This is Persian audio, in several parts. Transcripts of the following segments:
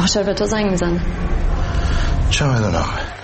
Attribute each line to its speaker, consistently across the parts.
Speaker 1: ناخشار به تو زنگ میزنه.
Speaker 2: چه میدونم.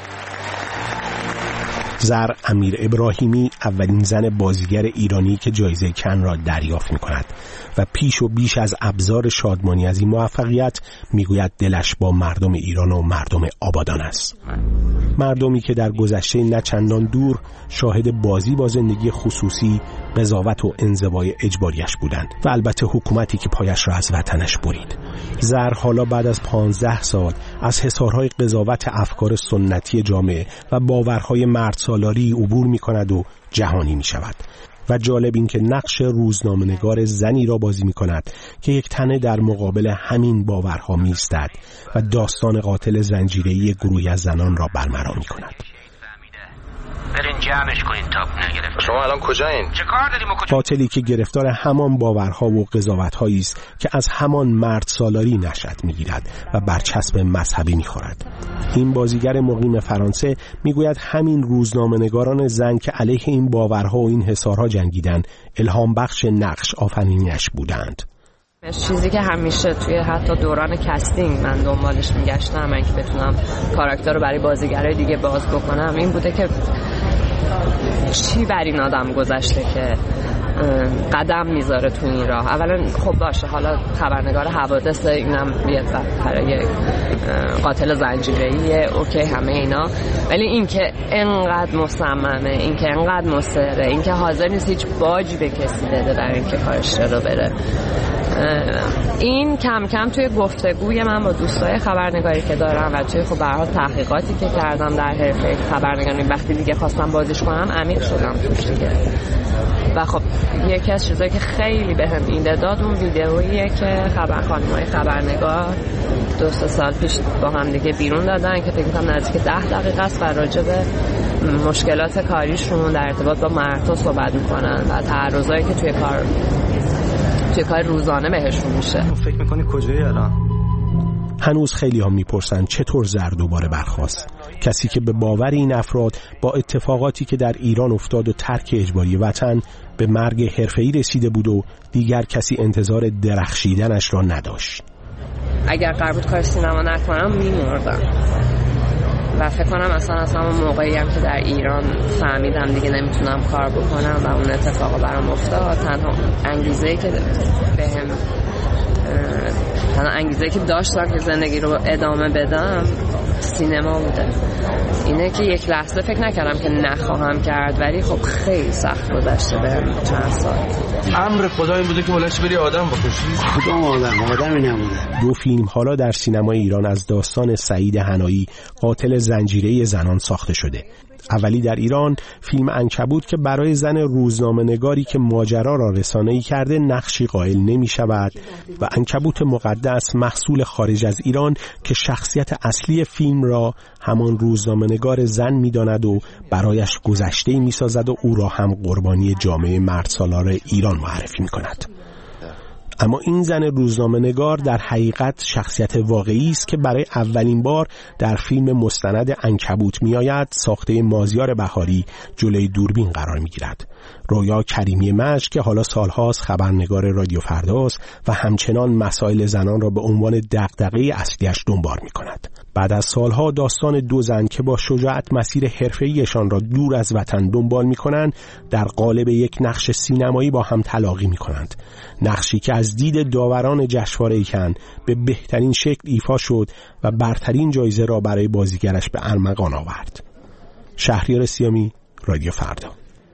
Speaker 3: زر امیر ابراهیمی اولین زن بازیگر ایرانی که جایزه کن را دریافت می‌کند و پیش و بیش از ابزار شادمانی از این موفقیت میگوید دلش با مردم ایران و مردم آبادان است. مردمی که در گذشته نه چندان دور شاهد بازی با زندگی خصوصی، قضاوت و انزوای اجباریش بودند و البته حکومتی که پایش را از وطنش برید. زر حالا بعد از 15 سال از حصارهای قضاوت افکار سنتی جامعه و باورهای مردسالاری عبور می‌کند و جهانی می‌شود. و جالب این که نقش روزنامه‌نگار زنی را بازی می‌کند که یک تنه در مقابل همین باورها می‌ایستد و داستان قاتل زنجیره‌ای گروهی از زنان را برملا می‌کند.
Speaker 4: برین جمعش کنین تاپ نگرفت.
Speaker 2: شما الان کجایین؟
Speaker 4: چه کار داریم و کجا؟
Speaker 3: قاتلی که گرفتار همان باورها و قضاوت‌هایی است که از همان مرد سالاری نشأت می‌گیرد و برچسب مذهبی می‌خورد. این بازیگر مقیم فرانسه میگوید همین روزنامه‌نگاران زن که علیه این باورها و این حصارها جنگیدند الهام بخش نقش آفرینیش بودند.
Speaker 5: چیزی که همیشه توی حتی دوران کستینگ من دنبالش میگشتم، من که بتونم کاراکتر رو برای بازیگرای دیگه باز بکنم، این بوده که چی بر این آدم گذشته که قدم میذاره تو این راه. اولا خب باشه، حالا خبرنگار حوادث، اینم یه برای قاتل زنجیره‌ای، اوکی همه اینا، ولی این که انقدر مصممه، این که انقدر مصره، این که حاضر نیست هیچ باجی به کسی بده برای اینکه کارش رو بره، این کم کم توی گفتگوی من با دوستای خبرنگاری که دارم و توی خب به هر حال تحقیقاتی که کردم در حرفه خبرنگاری، وقتی دیگه خواستم بازیش کنم عمیق شدم توش دیگه. و خب یکی از چیزایی که خیلی بهم ایده داد اون ویدئوییه که خانم‌های خبرنگار 2 سال پیش با هم دیگه بیرون دادن که فکر کنم نزدیک 10 دقیقه است و راجع به مشکلات کاریشون در ارتباط با مردها صحبت میکنن و تعرضایی که توی کار روزانه بهشون میشه.
Speaker 6: فکر میکنی کجایی الان؟
Speaker 3: هنوز خیلی هم میپرسن چطور زر دوباره برخاست. کسی که به باور این افراد با اتفاقاتی که در ایران افتاد و ترک اجباری وطن به مرگ حرفه‌ای رسیده بود و دیگر کسی انتظار درخشیدنش را نداشت.
Speaker 5: اگر قرار بود کار سینما نکنم میمردم و فکر کنم اصلا اون موقعی هم که در ایران فهمیدم دیگه نمیتونم کار بکنم و اون اتفاق برام افتاد، تنها انگیزه‌ای که داشتم که زندگی رو ادامه بدم سینما بوده. اینه که یک لحظه فکر نکردم که نخواهم کرد، ولی خب خیلی سخت گذشته بهم چند سال.
Speaker 2: امر خدا این بوده که بلنش بری آدم بکشی؟
Speaker 6: کدوم آدمی نبوده.
Speaker 3: 2 فیلم حالا در سینمای ایران از داستان سعید حنایی قاتل زنجیره‌ای زنان ساخته شده. اولی در ایران فیلم عنکبوت که برای زن روزنامه‌نگاری که ماجرا را رسانه‌ای کرده نقشی قائل نمی‌شود و عنکبوت مقدس محصول خارج از ایران که شخصیت اصلی فیلم را همان روزنامه‌نگار زن می‌داند و برایش گذشته‌ای می‌سازد و او را هم قربانی جامعه مردسالار ایران معرفی می‌کند. اما این زن روزنامه‌نگار در حقیقت شخصیت واقعی است که برای اولین بار در فیلم مستند عنکبوت میآید، ساخته مازیار بهاری جلوی دوربین قرار میگیرد. رویا کریمی مشک که حالا سالهاست خبرنگار رادیو فرداست و همچنان مسائل زنان را به عنوان دغدغه اصلیش دنبال می‌کند. بعد از سالها داستان 2 زن که با شجاعت مسیر حرفه‌ایشان را دور از وطن دنبال می‌کنند در قالب یک نقش سینمایی با هم تلاقی می‌کنند. نقشی که از دید داوران جشنواره کن به بهترین شکل ایفا شد و برترین جایزه را برای بازیگرش به ارمغان آورد. شهریار سیامی، رادیو فردا.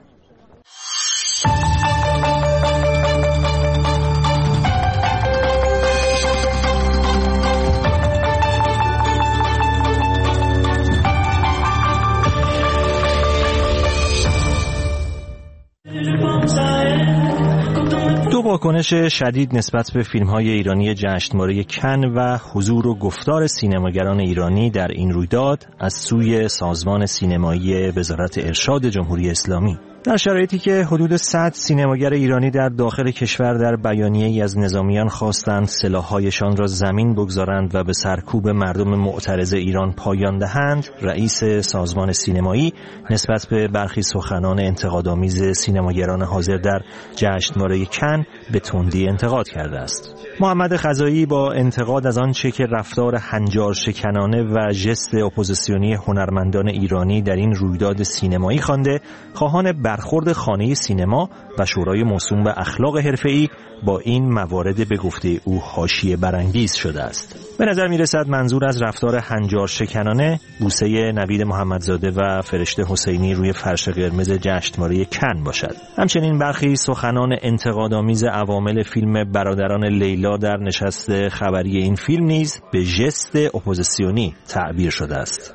Speaker 7: دو واکنش شدید نسبت به فیلم‌های ایرانی جشنواره کن و حضور و گفتار سینماگران ایرانی در این رویداد از سوی سازمان سینمایی وزارت ارشاد جمهوری اسلامی. در شرایطی که حدود 100 سینماگر ایرانی در داخل کشور در بیانیه‌ای از نظامیان خواستند سلاح‌هایشان را زمین بگذارند و به سرکوب مردم معترض ایران پایان دهند، رئیس سازمان سینمایی نسبت به برخی سخنان انتقادآمیز سینماگران حاضر در جشنواره کن به تندی انتقاد کرده است. محمد خزایی با انتقاد از آنچه که رفتار هنجار شکنانه و ژست اپوزیسیونی هنرمندان ایرانی در این رویداد سینمایی خوانده، خواهان برخورد خانه سینما و شورای موسوم به اخلاق حرفه‌ای با این موارد به گفته او حاشیه برانگیز شده است. به نظر می‌رسد منظور از رفتار هنجار شکنانه بوسه نوید محمدزاده و فرشته حسینی روی فرش قرمز جشنواره کن باشد. همچنین برخی سخنان انتقادآمیز عوامل فیلم برادران لیلا در نشست خبری این فیلم نیز به ژست اپوزیسیونی تعبیر شده است.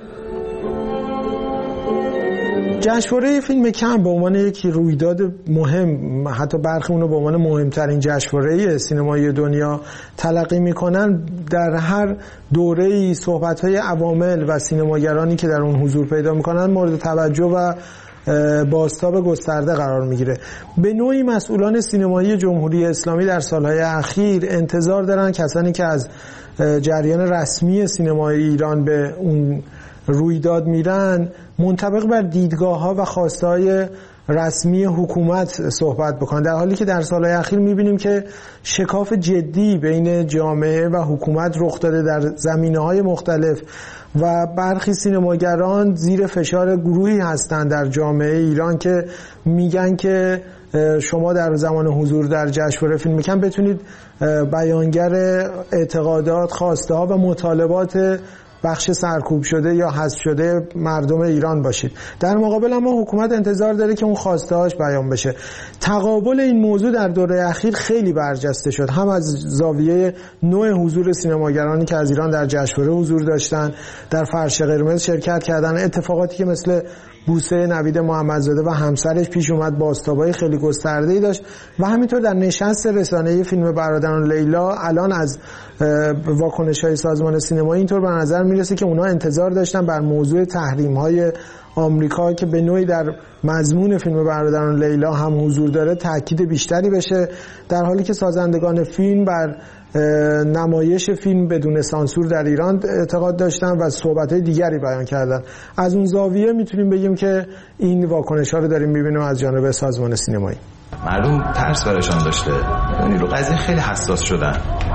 Speaker 1: جشنواره فیلم کن به عنوان یک رویداد مهم، حتی برخی اونو به عنوان مهمترین جشنواره سینمایی دنیا تلقی میکنن، در هر دوره‌ای صحبت‌های عوامل و سینماگرانی که در اون حضور پیدا میکنن مورد توجه و بازتاب گسترده قرار میگیره. به نوعی مسئولان سینمایی جمهوری اسلامی در سالهای اخیر انتظار دارن کسانی که از جریان رسمی سینمای ایران به اون رویداد میرن منطبق بر دیدگاه‌ها و خواسته‌های رسمی حکومت صحبت بکنن، در حالی که در سالهای اخیر میبینیم که شکاف جدی بین جامعه و حکومت رخ داده در زمینه‌های مختلف و برخی سینماگران زیر فشار گروهی هستند در جامعه ایران که میگن که شما در زمان حضور در جشنواره فیلم کن بتونید بیانگر اعتقادات، خواسته‌ها و مطالبات بخش سرکوب شده یا حذف شده مردم ایران باشید. در مقابل اما حکومت انتظار داره که اون خواسته‌هاش بیان بشه. تقابل این موضوع در دوره اخیر خیلی برجسته شد، هم از زاویه نوع حضور سینماگرانی که از ایران در جشنواره حضور داشتن، در فرش قرمز شرکت کردن، اتفاقاتی که مثل بوسه نوید محمدزاده و همسرش پیش اومد، بازتابای خیلی گسترده‌ای داشت و همینطور در نشست رسانه‌ای فیلم برادران لیلا الان از واکنش‌های سازمان سینمایی اینطور به نظر میرسه که اونا انتظار داشتن بر موضوع تحریم‌های آمریکا که به نوعی در مضمون فیلم برادران لیلا هم حضور داره تاکید بیشتری بشه، در حالی که سازندگان فیلم بر نمایش فیلم بدون سانسور در ایران اعتقاد داشتن و صحبت‌های دیگری بیان کردن. از اون زاویه میتونیم بگیم که این واکنش‌ها رو داریم می‌بینیم از جانب سازمان سینمایی.
Speaker 8: مردم ترس براشون داشته، یعنی رو قضیه خیلی حساس شدن.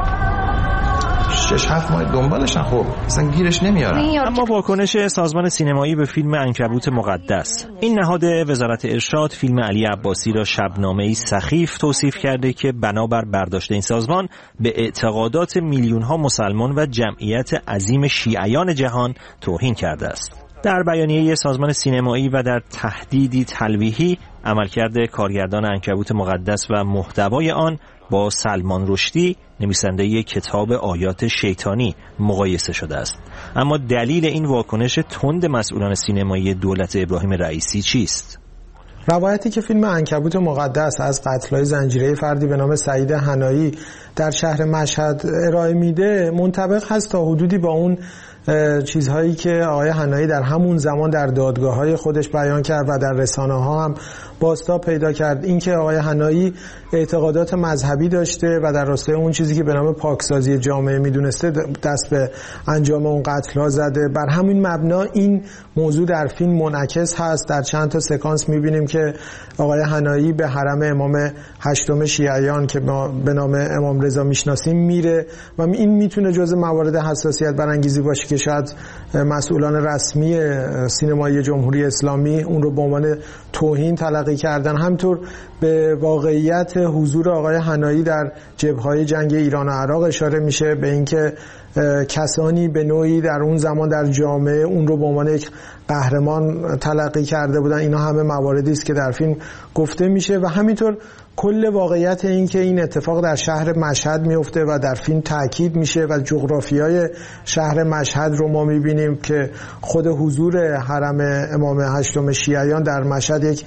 Speaker 8: 6-7 ماه دنبالشن، خب اصلا گیرش نمیارن.
Speaker 7: اما واکنش سازمان سینمایی به فیلم عنکبوت مقدس، این نهاد وزارت ارشاد فیلم علی عباسی را شبنامه‌ای سخیف توصیف کرده که بنابر برداشت این سازمان به اعتقادات میلیون‌ها مسلمان و جمعیت عظیم شیعیان جهان توهین کرده است. در بیانیه سازمان سینمایی و در تهدیدی تلویحی، عملکرد کارگردان عنکبوت مقدس و محتوای آن با سلمان رشدی نویسنده کتاب آیات شیطانی مقایسه شده است. اما دلیل این واکنش تند مسئولان سینمایی دولت ابراهیم رئیسی چیست؟
Speaker 1: روایتی که فیلم عنکبوت مقدس از قتل‌های زنجیره‌ای فردی به نام سعید حنایی در شهر مشهد ارائه میده منطبق هست تا حدودی با اون چیزهایی که آقای حنایی در همون زمان در دادگاه‌های خودش بیان کرد و در رسانه‌ها هم بازتاب پیدا کرد. اینکه آقای حنایی اعتقادات مذهبی داشته و در راستای اون چیزی که به نام پاکسازی جامعه میدونسته دست به انجام اون قتل‌ها زده. بر همین مبنا این موضوع در فیلم منعکس هست. در چند تا سکانس می‌بینیم که آقای حنایی به حرم امام هشتم شیعیان که به نام امام رضا میشناسیم میره و این میتونه جزء موارد حساسیت برانگیزی باشه که شاید مسئولان رسمی سینمایی جمهوری اسلامی اون رو به عنوان توهین تلقی کردن. همطور به واقعیت حضور آقای حنایی در جبهه‌های جنگ ایران و عراق اشاره میشه، به اینکه کسانی به نوعی در اون زمان در جامعه اون رو به عنوان یک قهرمان تلقی کرده بودن. اینا همه مواردی است که در فیلم گفته میشه و همینطور کل واقعیت این که این اتفاق در شهر مشهد میفته و در فیلم تاکید میشه و جغرافیای شهر مشهد رو ما میبینیم که خود حضور حرم امام هشتم شیعیان در مشهد یک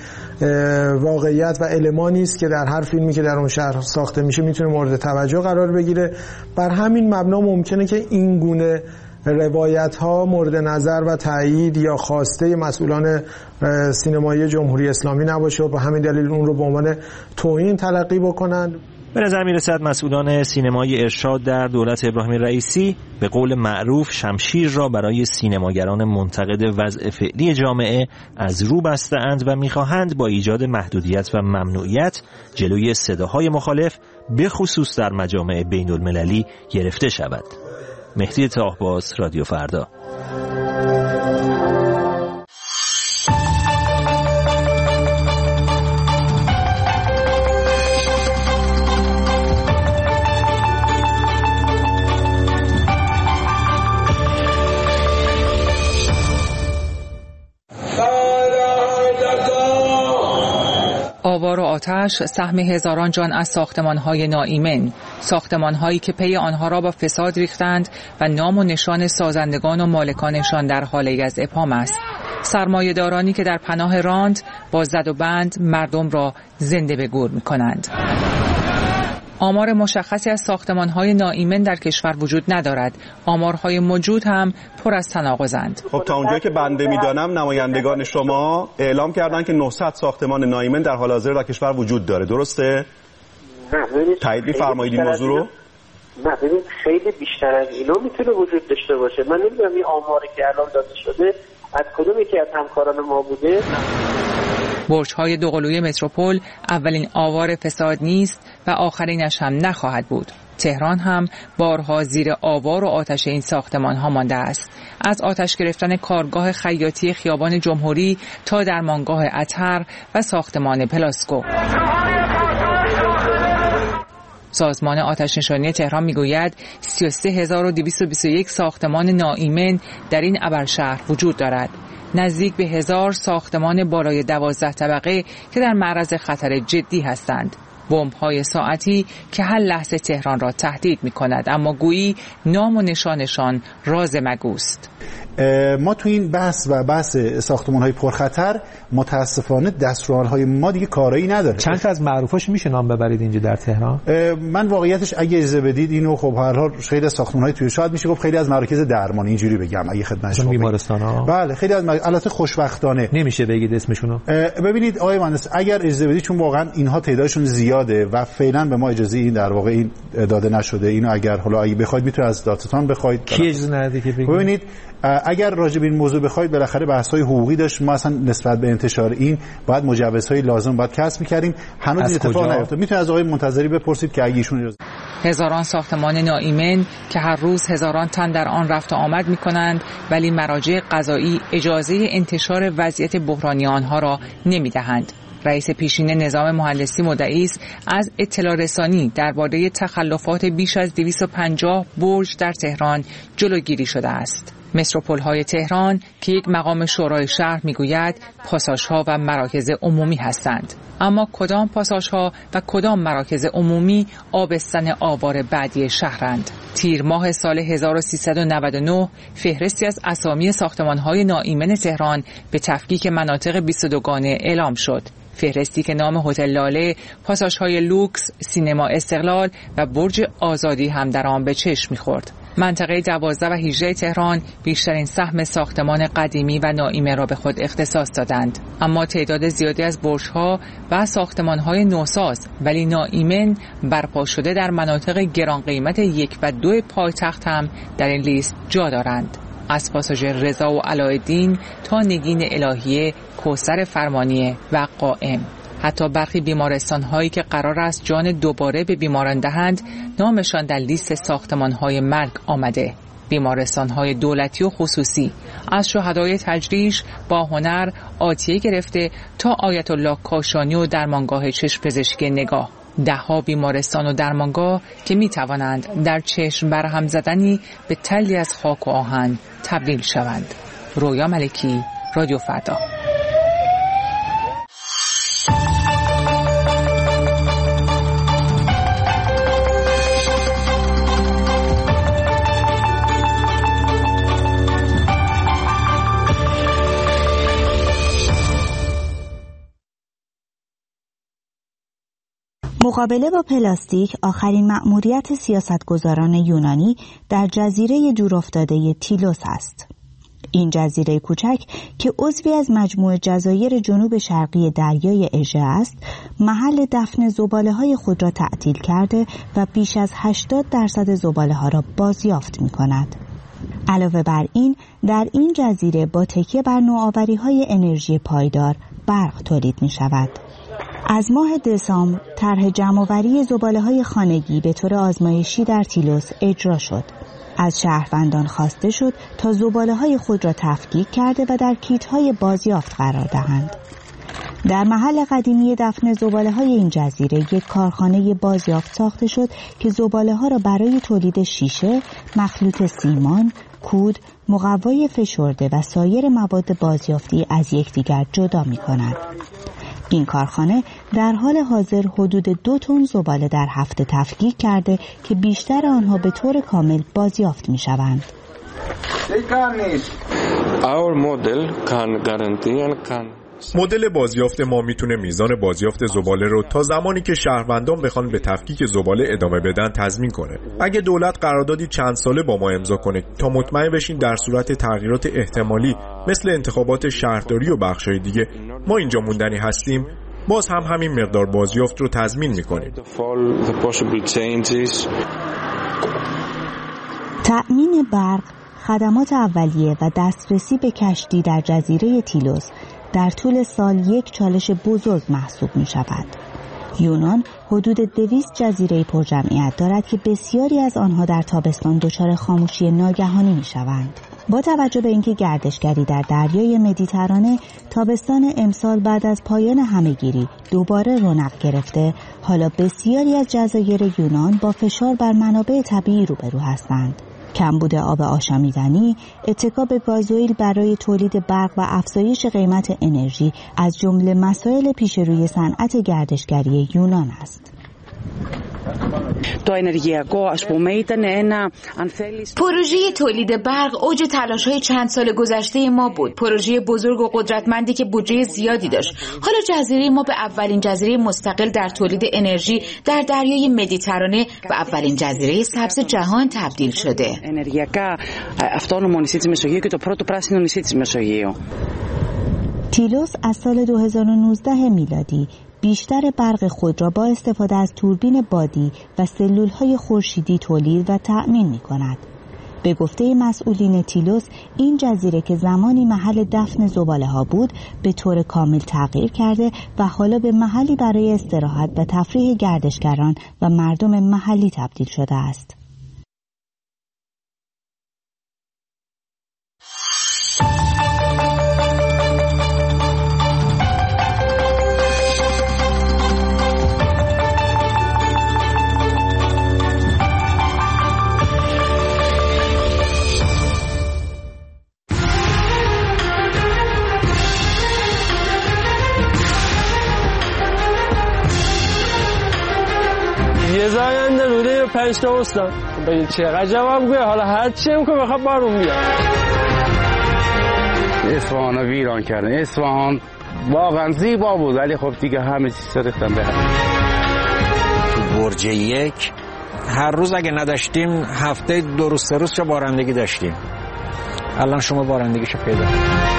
Speaker 1: واقعیت و المانی است که در هر فیلمی که در اون شهر ساخته میشه میتونه مورد توجه قرار بگیره. بر همین مبنا ممکنه که این گونه روایت ها مورد نظر و تایید یا خواسته مسئولان سینمایی جمهوری اسلامی نباشه و به همین دلیل اون رو به عنوان توهین تلقی بکنن.
Speaker 7: به نظر میرسد مسئولان سینمای ارشاد در دولت ابراهیم رئیسی به قول معروف شمشیر را برای سینماگران منتقد وضع فعلی جامعه از رو بسته‌اند و می‌خواهند با ایجاد محدودیت و ممنوعیت جلوی صداهای مخالف به خصوص در مجامع بین‌المللی گرفته شود. مهدی طاهباز، رادیو فردا.
Speaker 9: آوار و آتش سهم هزاران جان از ساختمان‌های ناایمن، ساختمان‌هایی که پی آنها را با فساد ریختند و نام و نشان سازندگان و مالکانشان در حال از ابهام است. سرمایه‌دارانی که در پناه راند با زد و بند مردم را زنده به گور می‌کنند. آمار مشخصی از ساختمان‌های ناایمن در کشور وجود ندارد. آمارهای موجود هم پر از تناقضند.
Speaker 10: خب تا اونجایی که بنده می‌دانم نمایندگان شما اعلام کردن که 900 ساختمان ناایمن در حال حاضر در کشور وجود داره. درسته؟
Speaker 11: نه،
Speaker 10: تایید می‌فرمایید این موضوع رو؟
Speaker 11: نه، ببینید خیلی بیشتر از اینا میتونه وجود داشته باشه. من نمی‌دونم این آماری که الان داده شده از کدوم یکی از همکاران ما بوده.
Speaker 9: برج‌های دوقلوی متروپول اولین آوار فساد نیست و آخرینش هم نخواهد بود. تهران هم بارها زیر آوار و آتش این ساختمان‌ها مانده است. از آتش گرفتن کارگاه خیاطی خیابان جمهوری تا درمانگاه اطهر و ساختمان پلاسکو. سازمان آتش‌نشانی تهران میگوید 33221 ساختمان ناایمن در این ابرشهر وجود دارد. نزدیک به 1000 ساختمان بالای 12 طبقه که در معرض خطر جدی هستند. بمب‌های ساعتی که هر لحظه تهران را تهدید می‌کند، اما گویی نام و نشانشان راز مگوست.
Speaker 12: ما تو این بحث ساختمان‌های پرخطر متاسفانه دستورال‌های ما دیگه کارایی نداره.
Speaker 13: چند تا از معروفاش میشه نام ببرید اینجا در تهران؟
Speaker 12: من واقعیتش اگه اجازه بدید اینو خب هر حال خیلی از ساختمان‌های توی شاید میشه گفت خیلی از مراکز درمانی اینجوری بگم اگه خدمت شما
Speaker 13: بیمارستان‌ها.
Speaker 12: بله خیلی از البته خوشبختانه
Speaker 13: نمیشه بگید اسمشونو.
Speaker 12: ببینید آقای مهندس اگر اجازه بدید چون واقعا اینها تعدادشون زیاده و فعلا به ما اجازه این در واقع این داده نشده. اینو اگر حالا اگه بخواید میتونید از دادستان بخواید.
Speaker 13: کی اجازه نده که بگید؟
Speaker 12: ببینید اگر راجع به این موضوع بخواید بالاخره بحث‌های حقوقی داشت. ما اصلا نسبت به انتشار این باید مجوزهای لازم باید کسب می‌کردیم. هنوز این اتفاق نیفتاد. میتونید از آقای منتظری بپرسید که اگه ایشون اجازه.
Speaker 9: هزاران ساختمان ناایمن که هر روز هزاران تن در آن رفت و آمد می‌کنند ولی مراجع قضایی اجازه انتشار وضعیت بحرانی آنها را نمی‌دهند. رئیس پیشین نظام مهندسی مدعی است از اطلاع رسانی درباره تخلفات بیش از 250 برج در تهران جلوگیری شده است. متروپول‌های تهران که یک مقام شورای شهر میگوید پاساژها و مراکز عمومی هستند. اما کدام پاساژها و کدام مراکز عمومی آبستن آوار بعدی شهرند؟ تیر ماه سال 1399 فهرستی از اسامی ساختمان‌های ناایمن تهران به تفکیک مناطق 22گانه اعلام شد. فهرستی که نام هتل لاله، پاساژهای لوکس، سینما استقلال و برج آزادی هم در آن به چشم می‌خورد. منطقه 12 و 18 تهران بیشترین سهم ساختمان قدیمی و ناایمن را به خود اختصاص دادند. اما تعداد زیادی از برج‌ها و ساختمان‌های نوساز ولی ناایمن برپا شده در مناطق گران قیمت 1 و 2 پایتخت هم در این لیست جا دارند. از پاساژ رضا و علایالدین تا نگین الهیه، کوثر فرمانیه و قائم. حتی برخی بیمارستان‌هایی که قرار است جان دوباره به بیماران دهند نامشان در لیست ساختمان‌های مرگ آمده. بیمارستان‌های دولتی و خصوصی از شهدای تجریش با هنر آتیه گرفته تا آیت الله کاشانی و درمانگاه چشم پزشکی نگاه. 10 بیمارستان و درمانگاه که می توانند در چشم برهم زدنی به تلی از خاک و آهن تبدیل شوند. رویا ملکی، رادیو فردا.
Speaker 14: مقابله با پلاستیک آخرین مأموریت سیاستگزاران یونانی در جزیره دورافتاده تیلوس است. این جزیره کوچک که عضوی از مجموعه جزایر جنوب شرقی دریای اژه است، محل دفن زباله‌های خود را تعطیل کرده و بیش از 80% زباله‌ها را بازیافت می‌کند. علاوه بر این، در این جزیره با تکیه بر نوآوری‌های انرژی پایدار برق تولید می‌شود. از ماه دسامبر طرح جمع‌آوری زباله‌های خانگی به طور آزمایشی در تیلوس اجرا شد. از شهروندان خواسته شد تا زباله‌های خود را تفکیک کرده و در کیت‌های بازیافت قرار دهند. در محل قدیمی دفن زباله‌های این جزیره یک کارخانه بازیافت ساخته شد که زباله‌ها را برای تولید شیشه، مخلوط سیمان، کود، مقوای فشرده و سایر مواد بازیافتی از یکدیگر جدا می‌کند. این کارخانه در حال حاضر حدود 2 تن زباله در هفته تفکیک کرده که بیشتر آنها به طور کامل بازیافت می‌شوند.
Speaker 15: مدل بازیافت ما میتونه میزان بازیافت زباله رو تا زمانی که شهروندان بخوان به تفکیک زباله ادامه بدن تضمین کنه. اگه دولت قراردادی چند ساله با ما امضا کنه تا مطمئن بشین در صورت تغییرات احتمالی مثل انتخابات شهرداری و بخشای دیگه ما اینجا موندنی هستیم، باز هم همین مقدار بازیافت رو تضمین میکنیم.
Speaker 14: تأمین برق، خدمات اولیه و دسترسی به کشتی در جزیره تیلوس در طول سال یک چالش بزرگ محسوب می شود. یونان حدود 200 جزیره پرجمعیت دارد که بسیاری از آنها در تابستان دچار خاموشی ناگهانی می شوند. با توجه به اینکه گردشگری در دریای مدیترانه تابستان امسال بعد از پایان همهگیری دوباره رونق گرفته، حالا بسیاری از جزایر یونان با فشار بر منابع طبیعی روبرو هستند. کمبود آب آشامیدنی، اتکا به گازوئیل برای تولید برق و افزایش قیمت انرژی از جمله مسائل پیش روی صنعت گردشگری یونان است.
Speaker 16: پروژه تولید برق اوج تلاش‌های چند سال گذشته ما بود. پروژه بزرگ و قدرتمندی که بودجه زیادی داشت. حالا جزیره ما به اولین جزیره مستقل در تولید انرژی در دریای مدیترانه و اولین جزیره سبز جهان تبدیل شده.
Speaker 14: تیلوس از سال 2019 میلادی بیشتر برق خود را با استفاده از توربین بادی و سلولهای خورشیدی تولید و تأمین می کند. به گفته مسئولین تیلوس، این جزیره که زمانی محل دفن زباله ها بود به طور کامل تغییر کرده و حالا به محلی برای استراحت و تفریح گردشگران و مردم محلی تبدیل شده است.
Speaker 17: یه زاینده روده 5 تا استان بگید چقدر جواب گوه، حالا هر چی هم که بخواب بارون بیاد.
Speaker 18: اصفهان رو ویران کردن. اصفهان واقعا زیبا بود ولی خب دیگه همه چیز ریختن به هم.
Speaker 19: تو برج 1 هر روز اگه نداشتیم هفته 2 روز 3 روز چه بارندگی داشتیم. الان شما بارندگیشو پیدا کنید.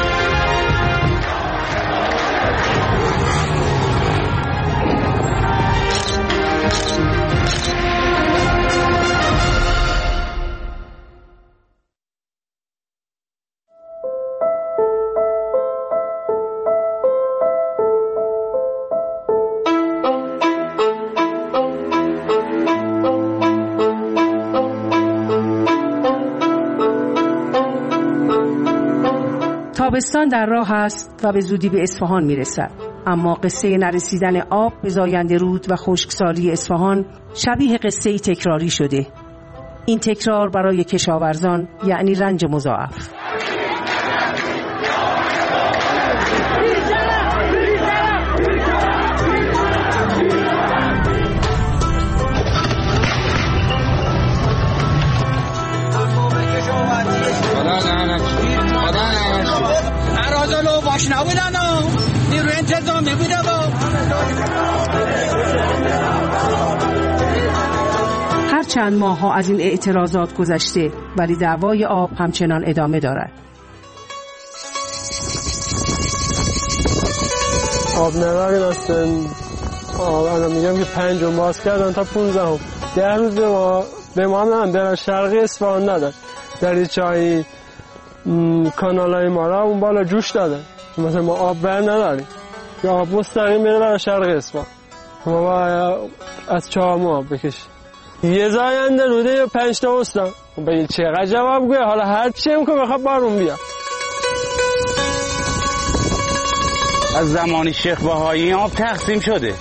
Speaker 20: تابستان در راه است و به زودی به اصفهان میرسد، اما قصه نرسیدن آب به زاینده رود و خشکسالی اصفهان شبیه قصه تکراری شده. این تکرار برای کشاورزان یعنی رنج مضاعف.
Speaker 21: باش نبودن نیروی انتظامی بوده با
Speaker 20: چند ماه ها از این اعتراضات گذشته ولی دعوای آب همچنان ادامه دارد.
Speaker 17: آب نداریم هستن. الان میگم که 5 باز کردن تا 15 10 روز به ما هم در شرقی اصفهان ندن. دریچه‌های کانالای ما را اون بالا جوش دادن. مثلا ما آب بر نداریم. یا آب مستقیم میره برای شرق اصفهان. ما باید از 4 آب بکشیم. یه زاینده روده یا 5 تا استان. بگید چقدر جواب گوه؟ حالا هر چی هم که بخواد بارون بیاد.
Speaker 18: از زمانی شیخ بهایی آب تقسیم شده.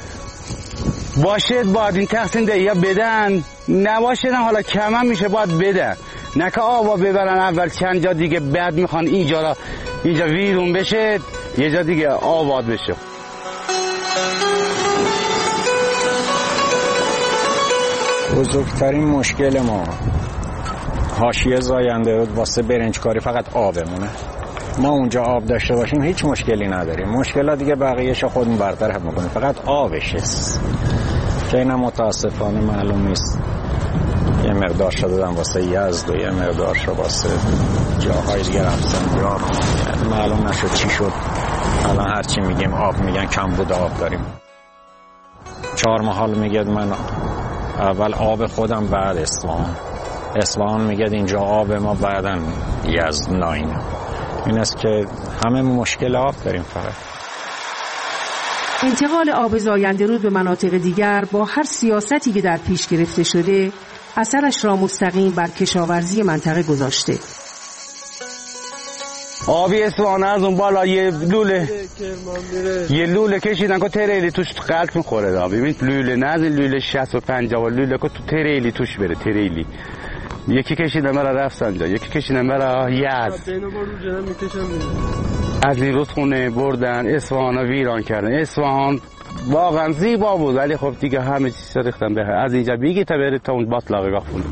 Speaker 18: باشه باید این تقسیم ده یا بدن، نباشه نه حالا کم هم میشه باید بدن. نه که آبا ببرن اول چند جا دیگه بعد میخوان اینجا ویرون بشه یه جا دیگه آباد بشه.
Speaker 19: بزرگترین مشکل ما حاشیه زاینده رود واسه برنجکاری فقط آبمونه. ما اونجا آب داشته باشیم هیچ مشکلی نداریم. مشکلات دیگه بقیه‌اش خودمون برطرف میکنیم. فقط آبشه که اینم متاسفانه معلوم نیست. یه مقدار شده دادن واسه یزد و یه مقدار شده واسه جاهای دیگه رفتن جا معلوم نشد چی شد. الان هرچی میگیم آب میگن کم بود آب داریم. 4 محال میگه من اول آب خودم بعد اصفهان میگه اینجا آب ما بعدن یزد ناین. این است که همه مشکل آب داریم. فقط
Speaker 20: انتقال آب زاینده رود به مناطق دیگر با هر سیاستی که در پیش گرفته شده اثرش را مستقیم بر کشاورزی منطقه گذاشته.
Speaker 18: آبی اصفهان از اون بالا یه لوله کشیدن که تریلی توش قلط میخوره. ببین لوله نه از این لوله 60 و 50 لوله که تو تریلی توش بره. تریلی یکی کشیدن برای رفسنجان، یکی کشیدن برای یزد. از این رودخونه بردن اصفهان رو ویران کردن. اصفهان واقعا زیبا بود ولی خب دیگه همه چیز ریختن به از اینجا بیگی تا بره تا اون باطلاقگاه خونه.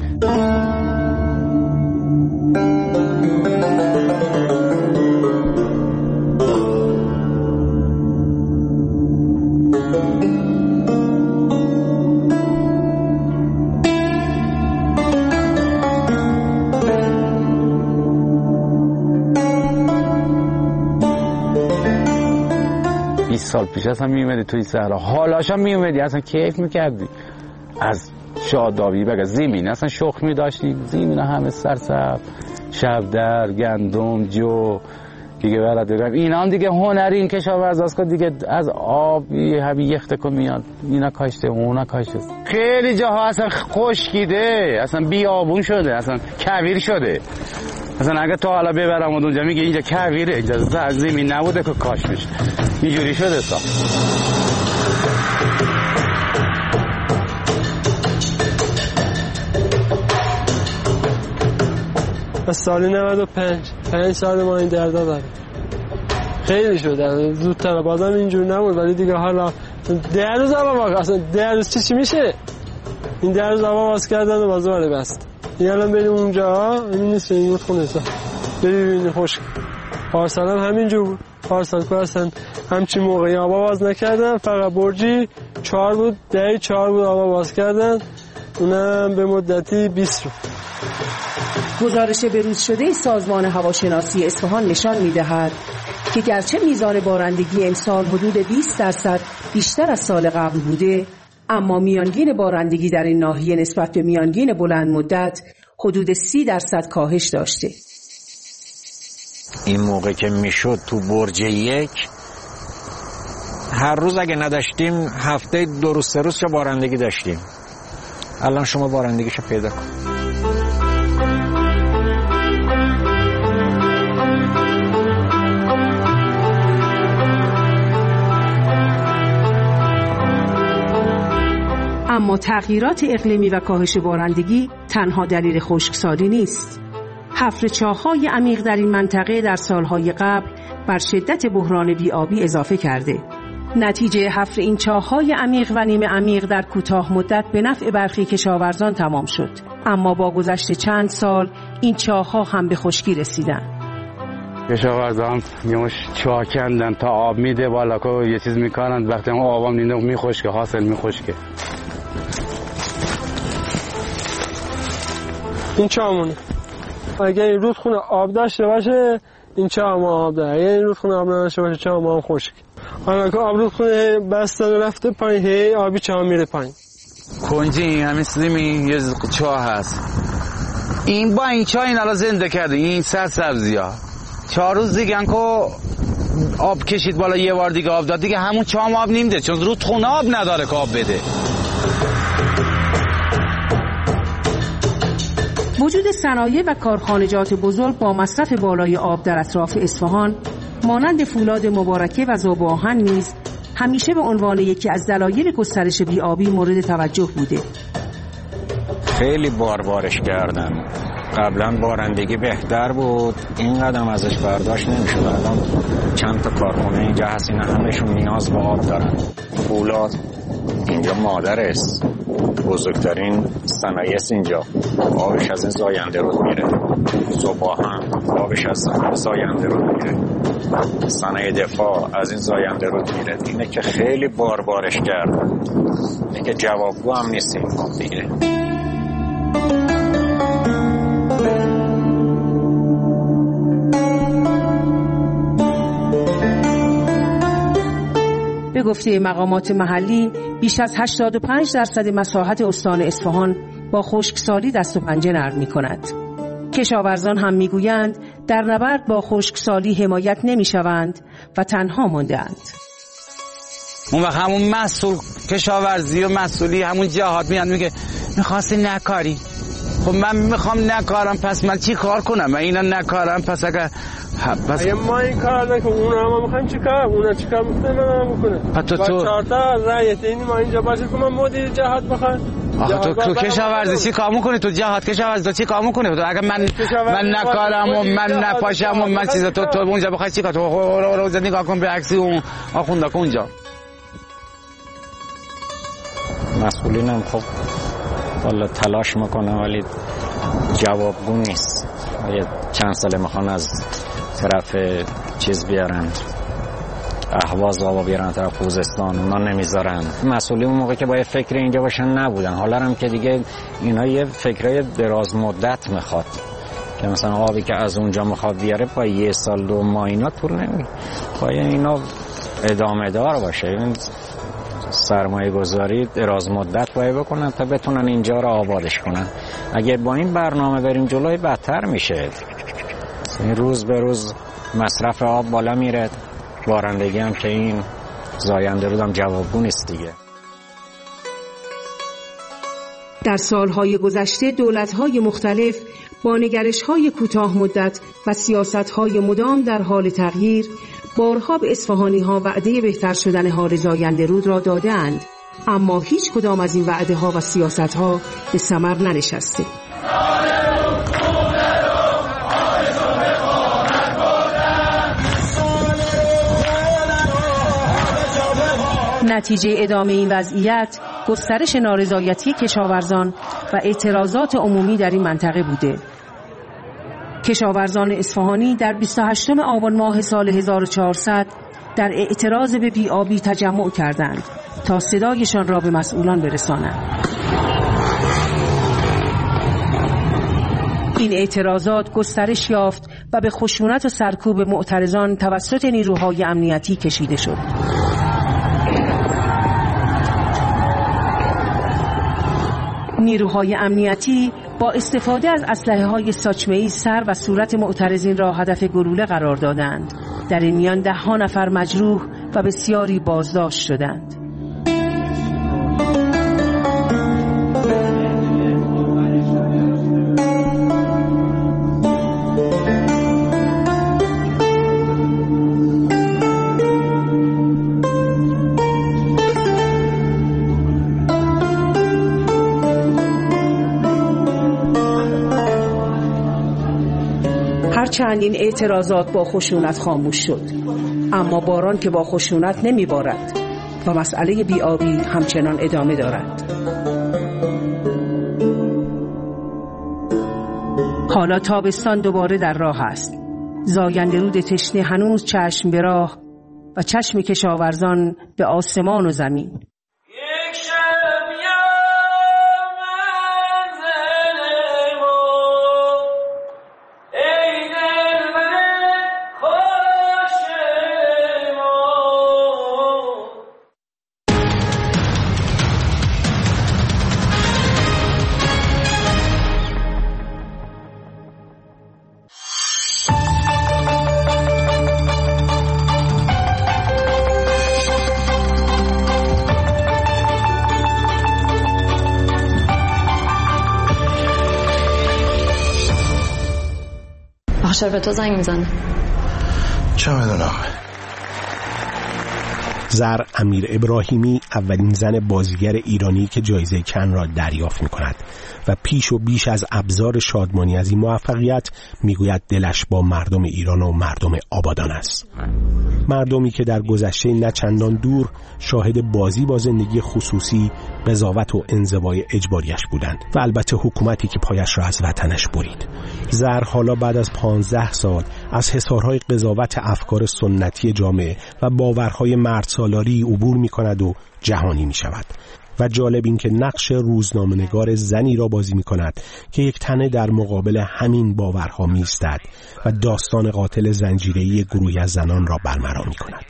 Speaker 18: سال پیش اصلا میومدی توی صحرا، حالاش هم میومدی اصلا کیف میکردی از شادابی بگه زمین اصلا شخمی داشتی. زمین همه سرسبز، شبدر، گندم، جو دیگه برات بگم اینا هم دیگه هنری این کشاورز است که دیگه از آب همین یخته که میاد اینا کاشته اونا کاشته. خیلی جاها اصلا خشکیده، اصلا بیابون شده، اصلا کویر شده. اصلا اگه تو حالا ببرم اونجا میگه اینجا کویره، اینجا زمین نبوده که کاش بشه. اینجوری شده سا.
Speaker 17: از سالی 95 سال ما این دردا داریم. خیلی شده زودتر بازم اینجور نبود ولی دیگه حالا 10 روز آبا اصلا 10 روز چی میشه؟ این 10 روز آبا باز کردن و بازار بست. الان بریم اونجا این نیست این خونه سا ببینید خوش. پارسال هم همینجور بود. پارسال که اصلا همچی موقعی آبا باز نکردن، فقط برجی 4 بود، 4 بود آبا باز کردن، اونم به مدتی 20 روز.
Speaker 20: گزارش بروز شده سازمان هواشناسی اصفهان نشان می‌دهد که گرچه میزان بارندگی امسال حدود 20% بیشتر از سال قبل بوده، اما میانگین بارندگی در این ناحیه نسبت به میانگین بلند مدت حدود 30% کاهش داشته.
Speaker 19: این موقع که میشد تو برج 1 هر روز اگه نداشتیم هفته 2 روز 3 روز چه بارندگی داشتیم. الان شما بارندگیشو پیدا کن.
Speaker 20: اما تغییرات اقلیمی و کاهش بارندگی تنها دلیل خشکسالی نیست. حفر چاه‌های عمیق در این منطقه در سالهای قبل بر شدت بحران بی‌آبی اضافه کرده. نتیجه حفر این چاه‌های عمیق و نیمه عمیق در کوتاه مدت به نفع برخی کشاورزان تمام شد، اما با گذشت چند سال این چاه‌ها هم به خشکی رسیدن.
Speaker 18: کشاورزان میوش چاه کندن تا آب میده بالا که یه چیز میکنن، وقتی هم آبام نیده میخشکه، حاصل میخشکه.
Speaker 17: این چامونه. اگه این رودخونه آب داشته باشه این چام آب داره، اگه این رودخونه آب نداشته باشه چام هم خشک. حالا که آب رودخونه بسته رفته پایین، هی آبی چام میره پایین.
Speaker 18: کنجی همین سلیمی یه چاه هست، این با این چاه این الان زنده کرده، این سبزی ها 4 روز دیگه که آب کشید بالا یه بار دیگه آب داد دیگه همون چاه آب نمیده، چون رودخونه آب نداره که آب بده.
Speaker 20: وجود صنایع و کارخانجات بزرگ با مصرف بالای آب در اطراف اصفهان مانند فولاد مبارکه و ذوب‌آهن نیز همیشه به عنوان یکی از دلایل گسترش بی‌آبی مورد توجه بوده.
Speaker 19: خیلی بارش کردن. قبلا بارندگی بهتر بود، این قدم ازش برداشت نمیشه. الان چند تا کارخونه اینجا هست، اینا همشون نیاز به آب دارن. فولاد اینجا مادر است، بزرگترین صنایع است اینجا، آبش از این زاینده رود میره. ذوب‌آهن آبش از زاینده رود میره. صنایع دفاع از این زاینده رود میره. اینه که خیلی بارش کردن، اینه که جوابگو هم نیستیم دیگه.
Speaker 20: به گفته مقامات محلی بیش از 85% مساحت استان اصفهان با خشکسالی دست و پنجه نرم می‌کند. کشاورزان هم می‌گویند در نبرد با خشکسالی حمایت نمی‌شوند و تنها مانده‌اند.
Speaker 18: اون وقت همون مسئول کشاورزی و مسئولی همون جهات میاد میگه می‌خواستی نکاری. خب من می‌خوام نکارم، پس من چی کار کنم؟ من اینا نکارم، پس اگه
Speaker 17: ما این کار نکنم اونا هم میخوایم چی کار؟ اونا چی کار میکنه من هم بکنه؟
Speaker 18: تو
Speaker 17: 4 تا رعیت این ما اینجا باشه که من مدیر جهات بخوام.
Speaker 18: آخه تو کشاورزی چی کار میکنی؟ تو جهات کشاورزی چی کار میکنی؟ تو اگه من نکارم و من نپاشم و من چیزا تو اونجا بخوای چی کار؟ تو روز نگاه کن به عکس اون آخونده که اونجا.
Speaker 19: مسئولین هم خب والا تلاش میکنه ولی جوابگو نیست. یه چند ساله میخوان از طرف چیز بیارن، اهواز آبا بیارن طرف خوزستان، اونا نمیذارن. مسئولی اون موقع که باید فکر اینجا باشن نبودن، حالا هم که دیگه اینا یه فکرای دراز مدت میخواد که مثلا آبی که از اونجا میخواد بیاره با 1 سال 2 ماه اینا طول نمیگیره، باید اینا ادامه دار باشه. این سرمایه گذاری دراز مدت باید بکنن تا بتونن اینجا رو آبادش کنن. اگه با این برنامه بریم جلوی بدتر میشه. این روز به روز مصرف آب بالا میره، بارندگی هم که این زاینده رود هم جوابگو نیست دیگه.
Speaker 20: در سالهای گذشته دولت‌های مختلف با نگرش‌های کوتاه مدت و سیاست‌های مدام در حال تغییر بارها به اصفهانی‌ها وعده بهتر شدن حال زاینده رود را داده‌اند، اما هیچ کدام از این وعده‌ها و سیاست‌ها به ثمر ننشسته. نتیجه ادامه این وضعیت گسترش نارضایتی کشاورزان و اعتراضات عمومی در این منطقه بوده. کشاورزان اصفهانی در 28 آبان ماه سال 1400 در اعتراض به بی‌آبی تجمع کردند تا صدایشان را به مسئولان برسانند. این اعتراضات گسترش یافت و به خشونت و سرکوب معترضان توسط نیروهای امنیتی کشیده شد. نیروهای امنیتی با استفاده از اسلحه‌های ساچمه‌ای سر و صورت معترضین را هدف گلوله قرار دادند. در این میان 10 نفر مجروح و بسیاری بازداشت شدند. هرچند این اعتراضات با خشونت خاموش شد، اما باران که با خشونت نمیبارد و مسئله بی‌آبی همچنان ادامه دارد. حالا تابستان دوباره در راه است. زاینده رود تشنه هنوز چشم به راه و چشم کشاورزان به آسمان و زمین.
Speaker 5: چرا به تو زنگ میزنه؟
Speaker 8: چه میدونم.
Speaker 3: زر امیر ابراهیمی اولین زن بازیگر ایرانی که جایزه کن را دریافت می‌کند و پیش و بیش از ابزار شادمانی از این موفقیت میگوید دلش با مردم ایران و مردم آبادان است. مردمی که در گذشته نه چندان دور شاهد بازی با زندگی خصوصی، قضاوت و انزوای اجباریش بودند و البته حکومتی که پایش را از وطنش برید. زر حالا بعد از 15 سال از حصارهای قضاوت افکار سنتی جامعه و باورهای مردسالاری عبور می‌کند و جهانی می‌شود. و جالب این که نقش روزنامه‌نگار زنی را بازی می‌کند که یک تنه در مقابل همین باورها می‌ایستد و داستان قاتل زنجیره‌ای گروهی از زنان را برملا می‌کند.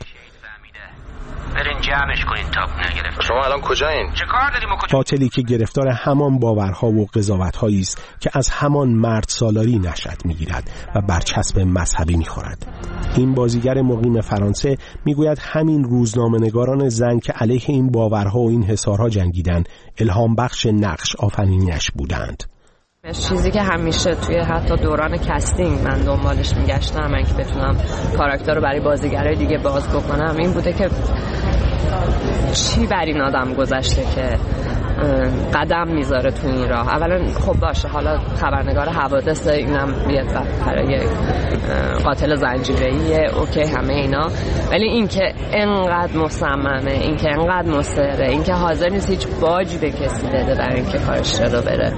Speaker 4: برین جمعش کنین تاپ نگرفت.
Speaker 2: شما الان کجایین؟
Speaker 4: چه کار داریم ما کجا؟
Speaker 3: قاتلی که گرفتار همان باورها و قضاوت‌هایی است که از همان مرد سالاری نشأت می‌گیرد و برچسب مذهبی می‌خورد. این بازیگر مقیم فرانسه میگوید همین روزنامه‌نگاران زن که علیه این باورها و این حصارها جنگیدند الهام بخش نقش آفرینیش بودند.
Speaker 5: چیزی که همیشه توی حتی دوران کستینگ من دنبالش میگشتم، من که بتونم کاراکتر رو برای بازیگرای دیگه باز بکنم، این بوده که چی بر این آدم گذشته که قدم میذاره تو این راه. اولا خب باشه، حالا خبرنگار حوادث، اینم بیاد برای قاتل زنجیره‌ای، اوکی همه اینا، ولی این که انقدر مصممه، این که انقدر مصره، این که حاضر نیست هیچ باجی به کسی بده برای اینکه کارش جلو بره،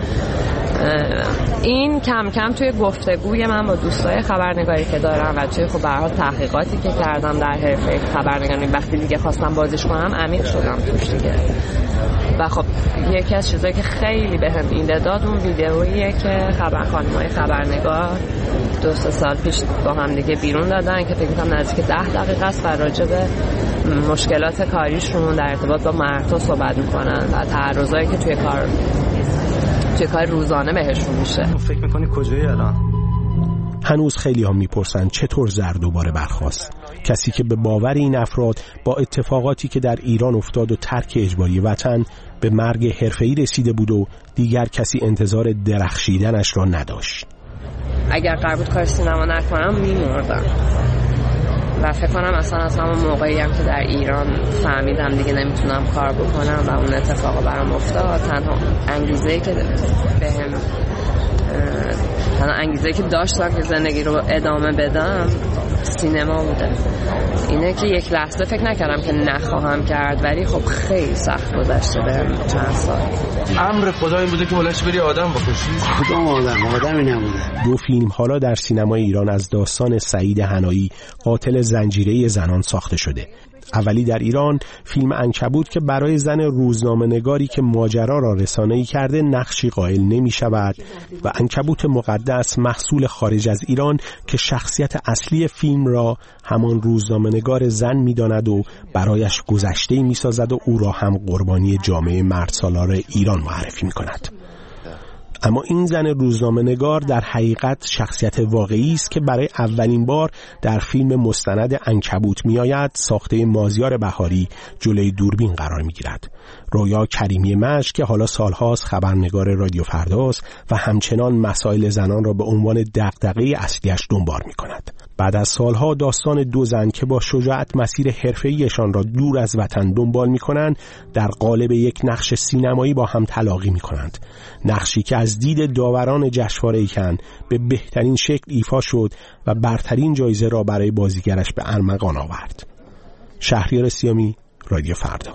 Speaker 5: این کم کم توی گفتگوی من با دوستای خبرنگاری که دارم و توی خب به هر حال تحقیقاتی که کردم در حرفه خبرنگاری، وقتی دیگه خواستم بازیش کنم عمیق شدم توش دیگه. و خب یکی از چیزایی که خیلی بهم ایده داد اون ویدئوییه که خانم‌های خبرنگار 2-3 سال پیش با هم دیگه بیرون دادن که فکر می‌کنم نزدیک 10 دقیقه است و راجع به مشکلات کاریشون در ارتباط با مردها صحبت می‌کنن و تعرضایی که توی کار روزانه بهشون میشه.
Speaker 6: فکر می‌کنی کجایی الان؟
Speaker 3: هنوز خیلی ها میپرسن چطور زر دوباره برخاست. کسی که به باور این افراد با اتفاقاتی که در ایران افتاد و ترک اجباری وطن به مرگ حرفه‌ای رسیده بود و دیگر کسی انتظار درخشیدنش را نداشت.
Speaker 5: اگر قرار بود کار سینما نکنم میمردم و فکر کنم اصلا از همون موقعی هم که در ایران فهمیدم دیگه نمیتونم کار بکنم و اون اتفاقا برام افتاد، تنها انگیزه‌ای که داشتم که زندگی رو ادامه بدم سینما بوده. اینه که یک لحظه فکر نکردم که نخواهم کرد، ولی خب خیلی سخت گذشته بهم چند سال.
Speaker 2: امر خدا این بوده که بلنش بری آدم بکشی.
Speaker 6: کدوم آدمی نبوده.
Speaker 3: 2 فیلم حالا در سینمای ایران از داستان سعید حنایی قاتل زنجیره‌ای زنان ساخته شده. اولی در ایران فیلم عنکبوت که برای زن روزنامه‌نگاری که ماجرا را رسانه‌ای کرده نقشی قائل نمی‌شود و عنکبوت مقدس محصول خارج از ایران که شخصیت اصلی فیلم را همان روزنامه‌نگار زن می‌داند و برایش گذشته‌ای می‌سازد و او را هم قربانی جامعه مردسالار ایران معرفی می‌کند. اما این زن روزنامه‌نگار در حقیقت شخصیت واقعی است که برای اولین بار در فیلم مستند عنکبوت میآید، ساخته مازیار بهاری جلوی دوربین قرار میگیرد. رویا کریمی مشک که حالا سالهاست خبرنگار رادیو فرداست و همچنان مسائل زنان را به عنوان دغدغه اصلیش دنبال می‌کند. بعد از سالها داستان 2 زن که با شجاعت مسیر حرفه‌ایشان را دور از وطن دنبال می‌کنند در قالب یک نقش سینمایی با هم تلاقی می‌کنند. نقشی که از دید داوران جشنواره کن به بهترین شکل ایفا شد و برترین جایزه را برای بازیگرش به ارمغان آورد. شهریار سیامی، رادیو فردا.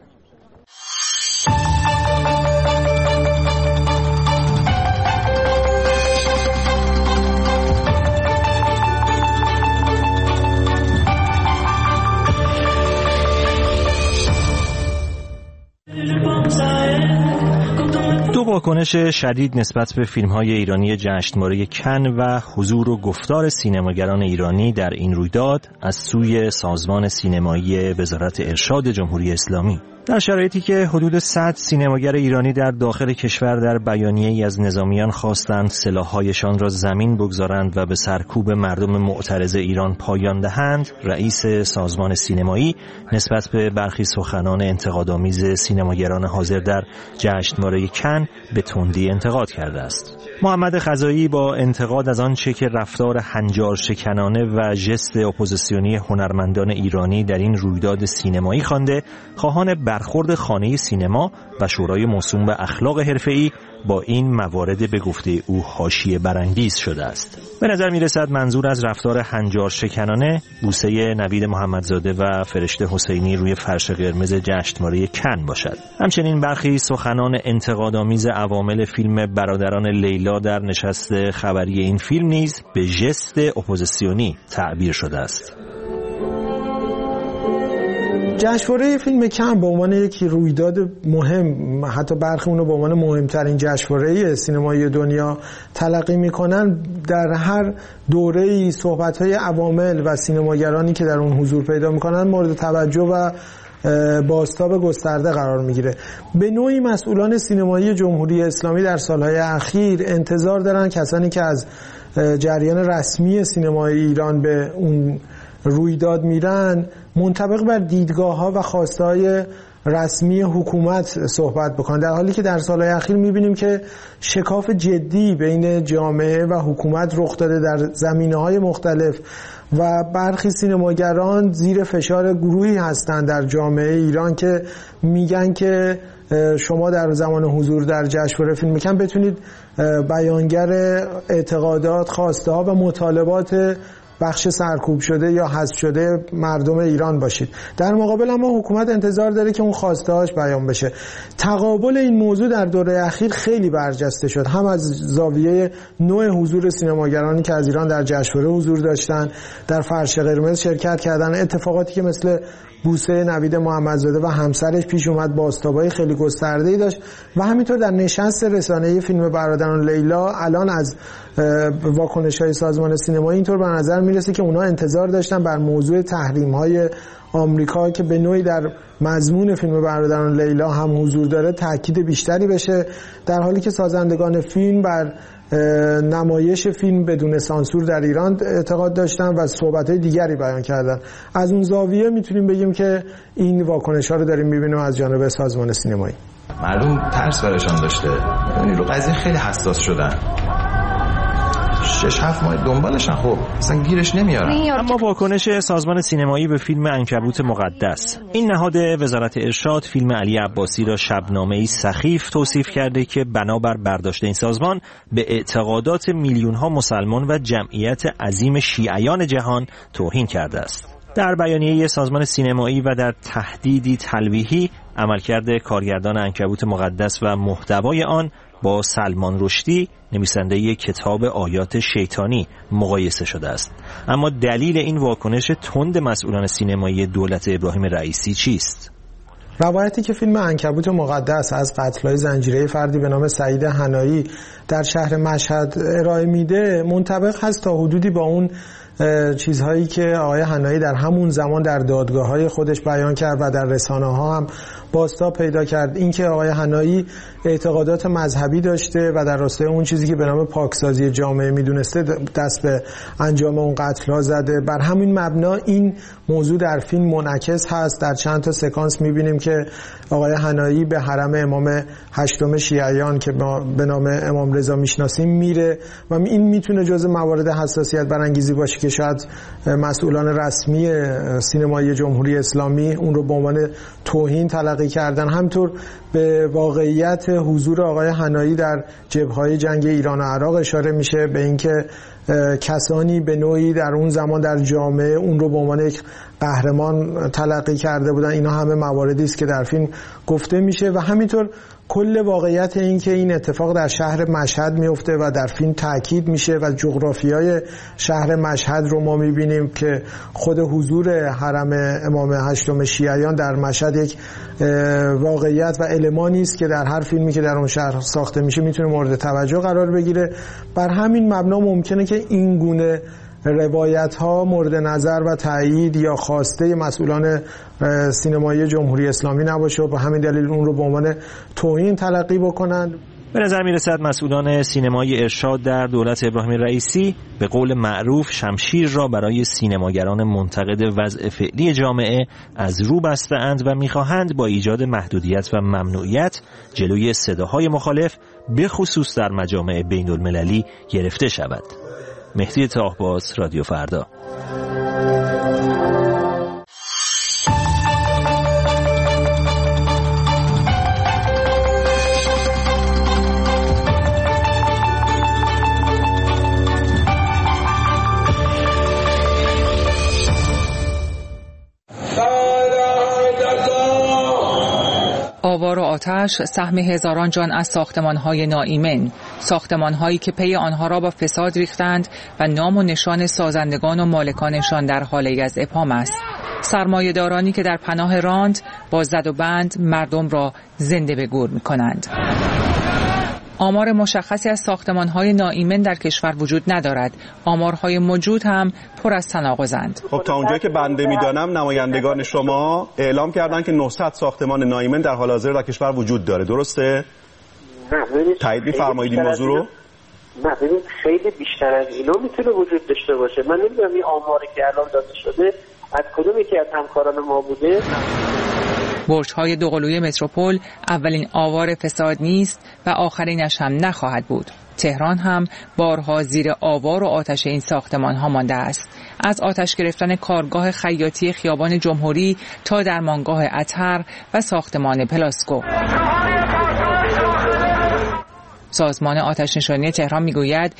Speaker 7: دو واکنش شدید نسبت به فیلم‌های ایرانی جشنواره کن و حضور و گفتار سینماگران ایرانی در این رویداد از سوی سازمان سینمایی وزارت ارشاد جمهوری اسلامی. در شرایطی که حدود 100 سینماگر ایرانی در داخل کشور در بیانیه‌ای از نظامیان خواستند سلاح‌هایشان را زمین بگذارند و به سرکوب مردم معترض ایران پایان دهند، رئیس سازمان سینمایی نسبت به برخی سخنان انتقادآمیز سینماگران حاضر در جشنواره کن به تندی انتقاد کرده است. محمد خزایی با انتقاد از آنچه که رفتار هنجار شکنانه و ژست اپوزیسیونی هنرمندان ایرانی در این رویداد سینمایی خوانده، خواهان برخورد خانه سینما و شورای موسوم به اخلاق حرفه‌ای با این موارد به گفته او حاشیه برانگیز شده است. به نظر می‌رسد منظور از رفتار هنجار شکنانه بوسه نوید محمدزاده و فرشته حسینی روی فرش قرمز جشنواره کن باشد. همچنین برخی سخنان انتقادآمیز عوامل فیلم برادران لیلا در نشست خبری این فیلم نیز به ژست اپوزیسیونی تعبیر شده است.
Speaker 1: جشنواره فیلم کن به عنوان یک رویداد مهم، حتی برخی اونو به عنوان مهمترین جشنواره سینمایی دنیا تلقی میکنن، در هر دوره‌ای صحبت‌های عوامل و سینماگرانی که در اون حضور پیدا میکنن مورد توجه و بازتاب گسترده قرار میگیره. به نوعی مسئولان سینمایی جمهوری اسلامی در سالهای اخیر انتظار دارن کسانی که از جریان رسمی سینمای ایران به اون رویداد میرن منطبق بر دیدگاه‌ها و خواسته‌های رسمی حکومت صحبت بکنن، در حالی که در سالهای اخیر میبینیم که شکاف جدی بین جامعه و حکومت رخ داده در زمینه‌های مختلف و برخی سینماگران زیر فشار گروهی هستند در جامعه ایران که میگن که شما در زمان حضور در جشنواره فیلم کن بتونید بیانگر اعتقادات، خواسته ها و مطالبات بخش سرکوب شده یا حذف شده مردم ایران باشید. در مقابل اما حکومت انتظار داره که اون خواسته هاش بیان بشه. تقابل این موضوع در دوره اخیر خیلی برجسته شد، هم از زاویه نوع حضور سینماگرانی که از ایران در جشنواره حضور داشتن، در فرش قرمز شرکت کردن، اتفاقاتی که مثل بوسه نوید محمدزاده و همسرش پیش اومد، بازتابای خیلی گسترده‌ای داشت و همینطور در نشست رسانه‌ای فیلم برادران لیلا الان از واکنش‌های سازمان سینمایی اینطور به نظر میرسه که اونا انتظار داشتن بر موضوع تحریم‌های آمریکا که به نوعی در مضمون فیلم برادران لیلا هم حضور داره تاکید بیشتری بشه، در حالی که سازندگان فیلم بر نمایش فیلم بدون سانسور در ایران اعتقاد داشتن و صحبت‌های دیگری بیان کردن. از اون زاویه میتونیم بگیم که این واکنش‌ها رو داریم می‌بینیم از جانب سازمان سینمایی.
Speaker 8: مردم ترس برشان داشته، یعنی رو قضیه خیلی حساس شدن. 6-7 ماه دنبالشن، خب اصلا گیرش نمیارن.
Speaker 7: اما واکنش سازمان سینمایی به فیلم عنکبوت مقدس، این نهاد وزارت ارشاد فیلم علی عباسی را شبنامه‌ای سخیف توصیف کرده که بنابر برداشت این سازمان به اعتقادات میلیون‌ها مسلمان و جمعیت عظیم شیعیان جهان توهین کرده است. در بیانیه سازمان سینمایی و در تهدیدی تلویحی، عملکرد کارگردان عنکبوت مقدس و محتوای آن با سلمان رشدی نویسنده کتاب آیات شیطانی مقایسه شده است. اما دلیل این واکنش تند مسئولان سینمایی دولت ابراهیم رئیسی چیست؟
Speaker 1: روایتی که فیلم عنکبوت مقدس از قتل‌های زنجیره‌ای فردی به نام سعید حنایی در شهر مشهد ارائه میده منطبق هست تا حدودی با اون چیزهایی که آقای حنایی در همون زمان در دادگاه‌های خودش بیان کرد و در رسانه‌ها هم بازتاب پیدا کرد. این که آقای حنایی اعتقادات مذهبی داشته و در راستای اون چیزی که به نام پاکسازی جامعه میدونسته دست به انجام اون قتل‌ها زده. بر همین مبنا این موضوع در فیلم منعکس هست. در چند تا سکانس می‌بینیم که آقای حنایی به حرم امام هشتم شیعیان که به نام امام رضا میشناسیم میره و این میتونه جزء موارد حساسیت برانگیزی باشه که شاید مسئولان رسمی سینمایی جمهوری اسلامی اون رو به عنوان توهین تلقی کردن. همطور به واقعیت حضور آقای حنایی در جبهه‌های جنگ ایران و عراق اشاره میشه، به اینکه کسانی به نوعی در اون زمان در جامعه اون رو به عنوان یک قهرمان تلقی کرده بودن. اینا همه مواردی است که در فیلم گفته میشه و همینطور کل واقعیت این که این اتفاق در شهر مشهد میفته و در فیلم تاکید میشه و جغرافیای شهر مشهد رو ما میبینیم که خود حضور حرم امام هشتم شیعیان در مشهد یک واقعیت و المانی است که در هر فیلمی که در اون شهر ساخته میشه میتونه مورد توجه قرار بگیره. بر همین مبنا ممکنه که این گونه روایت ها مورد نظر و تایید یا خواسته مسئولان سینمایی جمهوری اسلامی نباشه و به همین دلیل اون رو به عنوان توهین تلقی بکنن.
Speaker 7: به نظر میرسد مسئولان سینمای ارشاد در دولت ابراهیم رئیسی به قول معروف شمشیر را برای سینماگران منتقد وضع فعلی جامعه از رو بسته‌اند و می‌خواهند با ایجاد محدودیت و ممنوعیت جلوی صداهای مخالف به خصوص در مجامع بین‌المللی گرفته شود. مهدی طاهباز، رادیو فردا.
Speaker 9: آوار و آتش سهم هزاران جان از ساختمان‌های ناایمن، ساختمان‌هایی که پی آنها را با فساد ریختند و نام و نشان سازندگان و مالکانشان در حالی از ابهام است. سرمایه‌دارانی که در پناه راند با زد و بند مردم را زنده به گور می‌کنند. آمار مشخصی از ساختمان‌های ناایمن در کشور وجود ندارد. آمارهای موجود هم پر از تناقضند.
Speaker 10: خب تا اونجایی که بنده می‌دانم نمایندگان شما اعلام کردن که 900 ساختمان ناایمن در حال حاضر در کشور وجود داره. درسته؟
Speaker 11: نه،
Speaker 10: تایید می‌فرمایید این موضوع رو؟
Speaker 11: نه، ببین خیلی بیشتر از اینا میتونه وجود داشته باشه. من نمی‌دونم این آماری که الان داده شده از کدومی که از همکاران ما بوده.
Speaker 9: برج‌های دوقلوی متروپول اولین آوار فساد نیست و آخرینش هم نخواهد بود. تهران هم بارها زیر آوار و آتش این ساختمان‌ها مانده است. از آتش گرفتن کارگاه خیاطی خیابان جمهوری تا درمانگاه اطهر و ساختمان پلاسکو. سازمان آتش نشانی تهران میگوید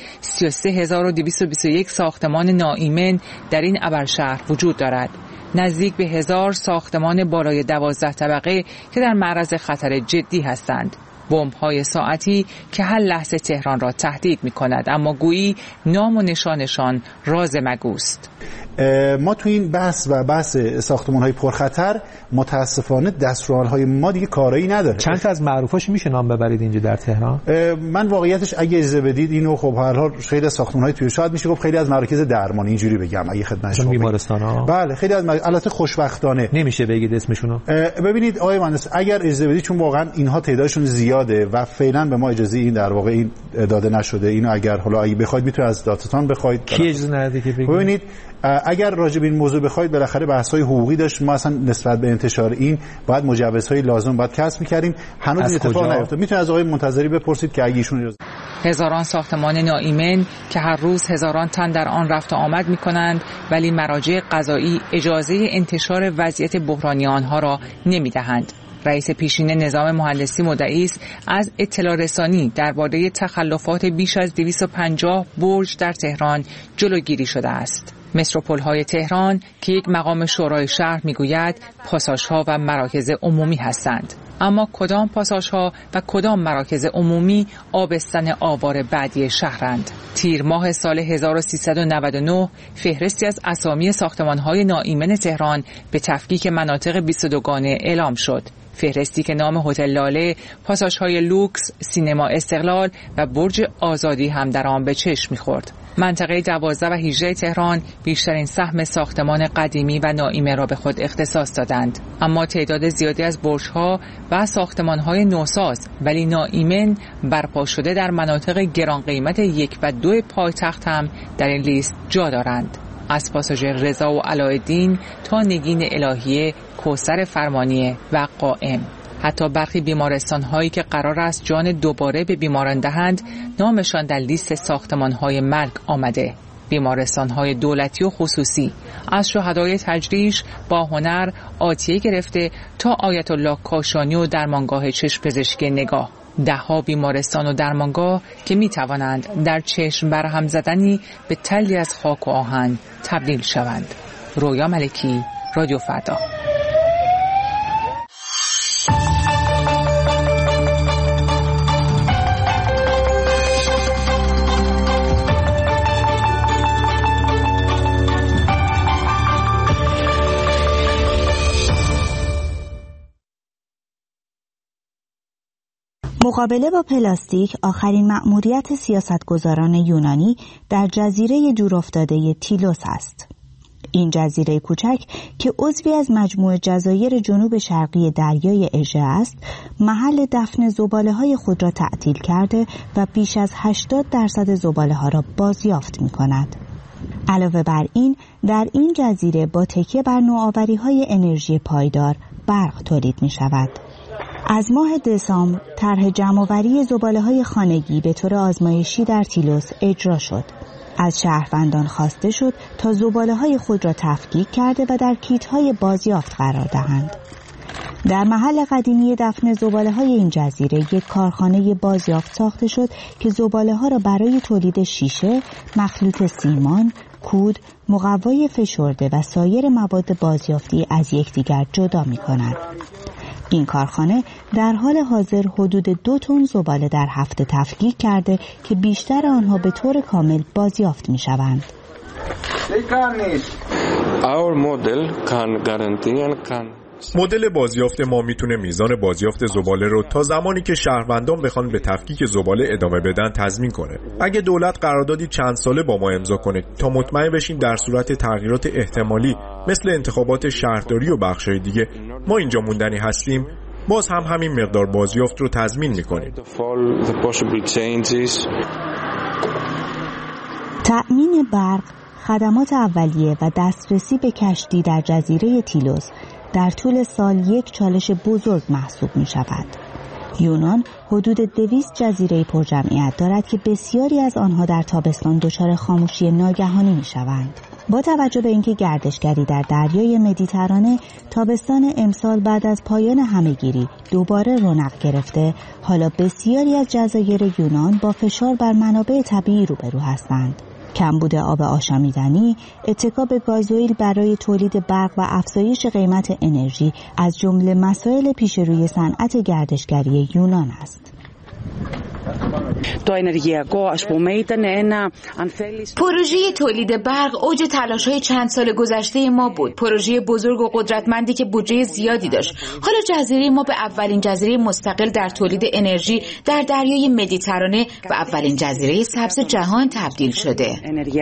Speaker 9: 33221 ساختمان ناایمن در این ابرشهر وجود دارد. نزدیک به 1000 ساختمان بالای 12 طبقه که در معرض خطر جدی هستند. بمب‌های ساعتی که هر لحظه تهران را تهدید می‌کند، اما گویی نام و نشانشان راز مگوست.
Speaker 12: ما تو این بحث ساختمان‌های پرخطر متاسفانه دستورال‌های ما دیگه کارایی نداره.
Speaker 13: چند تا از معروفاش میشه نام ببرید اینجا در تهران؟
Speaker 12: من واقعیتش اگه اجازه بدید اینو خب هر حال خیلی از ساختمان‌های توی شاید میشه گفت خیلی از مراکز درمان اینجوری بگم اگه خدمت شما
Speaker 13: بیمارستان‌ها.
Speaker 12: بله خیلی از البته خوشبختانه
Speaker 13: نمیشه بگید اسمشونو.
Speaker 12: ببینید آقای مهندس اگر اجازه بدید چون واقعا اینها تعدادشون زیاده و فعلا به ما اجازه این در واقع این داده نشده. اینو اگر حالا اگه بخواید میتونید از دادستان بخواید.
Speaker 13: کی اجازه نداده که بگید؟
Speaker 12: ببینید اگر راجع به این موضوع بخواید بالاخره بحث‌های حقوقی داشت ما اصلا نسبت به انتشار این باید مجوزهای لازم باید کسب می‌کردیم. هنوز این اتفاق نیفتاد. میتونید از آقای منتظری بپرسید که اگه ایشون
Speaker 9: هزاران ساختمان ناایمن که هر روز هزاران تن در آن رفت و آمد می‌کنند ولی مراجع قضایی اجازه انتشار وضعیت بحرانی آنها را نمی‌دهند. رئیس پیشین نظام مهندسی مدعی است از اطلاع رسانی درباره تخلفات بیش از 250 برج در تهران جلوگیری شده است. متروپول‌های تهران که یک مقام شورای شهر میگوید پاساژها و مراکز عمومی هستند. اما کدام پاساژها و کدام مراکز عمومی آبستن آوار بعدی شهرند؟ تیر ماه سال 1399 فهرستی از اسامی ساختمان‌های ناایمن تهران به تفکیک مناطق 22 گانه اعلام شد. فهرستی که نام هتل لاله، پاساژهای لوکس، سینما استقلال و برج آزادی هم در آن به چشم می‌خورد. منطقه 12 و 18 تهران بیشترین سهم ساختمان قدیمی و ناایمن را به خود اختصاص دادند، اما تعداد زیادی از برج‌ها و ساختمان‌های نوساز ولی ناایمن برپا شده در مناطق گران قیمت 1 و 2 پایتخت هم در این لیست جا دارند. از پاساژ رضا و علاءالدین تا نگین الهیه، کوثر فرمانیه و قائم. حتی برخی بیمارستان‌هایی که قرار است جان دوباره به بیماران دهند نامشان در لیست ساختمان‌های مرگ آمده. بیمارستان‌های دولتی و خصوصی از شهدای تجریش با هنر آتیه گرفته تا آیت الله کاشانی و درمانگاه چشم پزشکی نگاه. ده‌ها بیمارستان و درمانگاه که می‌توانند در چشم برهم زدنی به تلی از خاک و آهن تبدیل شوند. رویا ملکی، رادیو فردا.
Speaker 14: مقابله با پلاستیک آخرین مأموریت سیاستگزاران یونانی در جزیره جور افتاده تیلوس است. این جزیره کوچک که عضوی از مجموعه جزایر جنوب شرقی دریای اژه است، محل دفن زباله‌های خود را تعطیل کرده و بیش از 80% زباله‌ها را بازیافت می‌کند. علاوه بر این، در این جزیره با تکیه بر نوآوری‌های انرژی پایدار برق تولید می‌شود. از ماه دسامبر طرح جمع‌آوری زباله‌های خانگی به طور آزمایشی در تیلوس اجرا شد. از شهروندان خواسته شد تا زباله‌های خود را تفکیک کرده و در کیت‌های بازیافت قرار دهند. در محل قدیمی دفن زباله‌های این جزیره یک کارخانه بازیافت ساخته شد که زباله‌ها را برای تولید شیشه، مخلوط سیمان، کود، مقوای فشرده و سایر مواد بازیافتی از یکدیگر جدا می‌کند. این کارخانه در حال حاضر حدود 2 تن زباله در هفته تفکیک کرده که بیشتر آنها به طور کامل بازیافت می‌شوند.
Speaker 15: مدل بازیافت ما میتونه میزان بازیافت زباله رو تا زمانی که شهروندان بخوان به تفکیک زباله ادامه بدن تضمین کنه. اگه دولت قراردادی چند ساله با ما امضا کنه تا مطمئن بشیم در صورت تغییرات احتمالی مثل انتخابات شهرداری و بخشای دیگه ما اینجا موندنی هستیم، باز هم همین مقدار بازیافت رو تضمین میکنیم.
Speaker 14: تأمین برق، خدمات اولیه و دسترسی به کشتی در جزیره تیلوس در طول سال یک چالش بزرگ محسوب می شود. یونان حدود 200 جزیره پرجمعیت دارد که بسیاری از آنها در تابستان دچار خاموشی ناگهانی می شوند. با توجه به اینکه گردشگری در دریای مدیترانه تابستان امسال بعد از پایان همهگیری دوباره رونق گرفته، حالا بسیاری از جزایر یونان با فشار بر منابع طبیعی روبرو هستند. کمبود آب آشامیدنی، اتکا به گازوئیل برای تولید برق و افزایش قیمت انرژی از جمله مسائل پیش روی صنعت گردشگری یونان است.
Speaker 16: پروژه تولید برق اوج تلاش‌های چند سال گذشته ما بود. پروژه بزرگ و قدرتمندی که بودجه زیادی داشت. حالا جزیره ما به اولین جزیره مستقل در تولید انرژی در دریای مدیترانه و اولین جزیره سبز جهان تبدیل شده.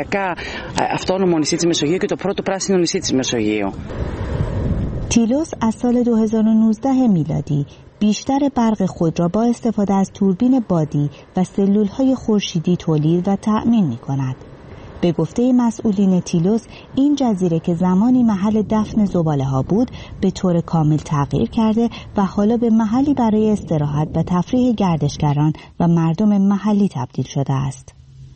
Speaker 14: تیلوس از سال 2019 میلادی بیشتر برق خود را با استفاده از توربین بادی و سلولهای خورشیدی تولید و تأمین می‌کند. به گفته مسئولین تیلوس، این جزیره که زمانی محل دفن زباله‌ها بود، به طور کامل تغییر کرده و حالا به محلی برای استراحت و تفریح گردشگران و مردم محلی تبدیل شده است.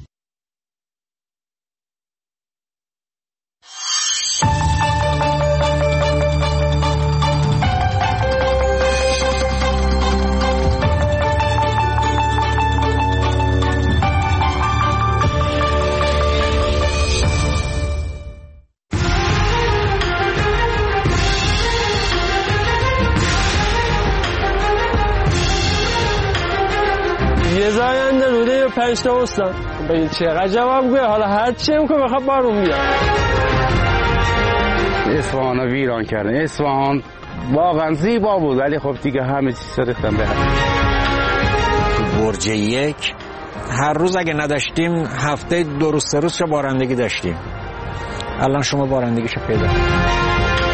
Speaker 17: یه زاینده روده یا 5 تا استان بگید چقدر جواب گوه، حالا هر چی هم که بخواب بارون بیاد.
Speaker 18: اصفهان رو ویران کردن. اصفهان واقعا زیبا بود ولی خب دیگه همه چیز ریختن به هم.
Speaker 19: تو برج 1 هر روز اگه نداشتیم هفته 2 روز 3 روز بارندگی داشتیم. الان شما بارندگیشو پیدا کنید.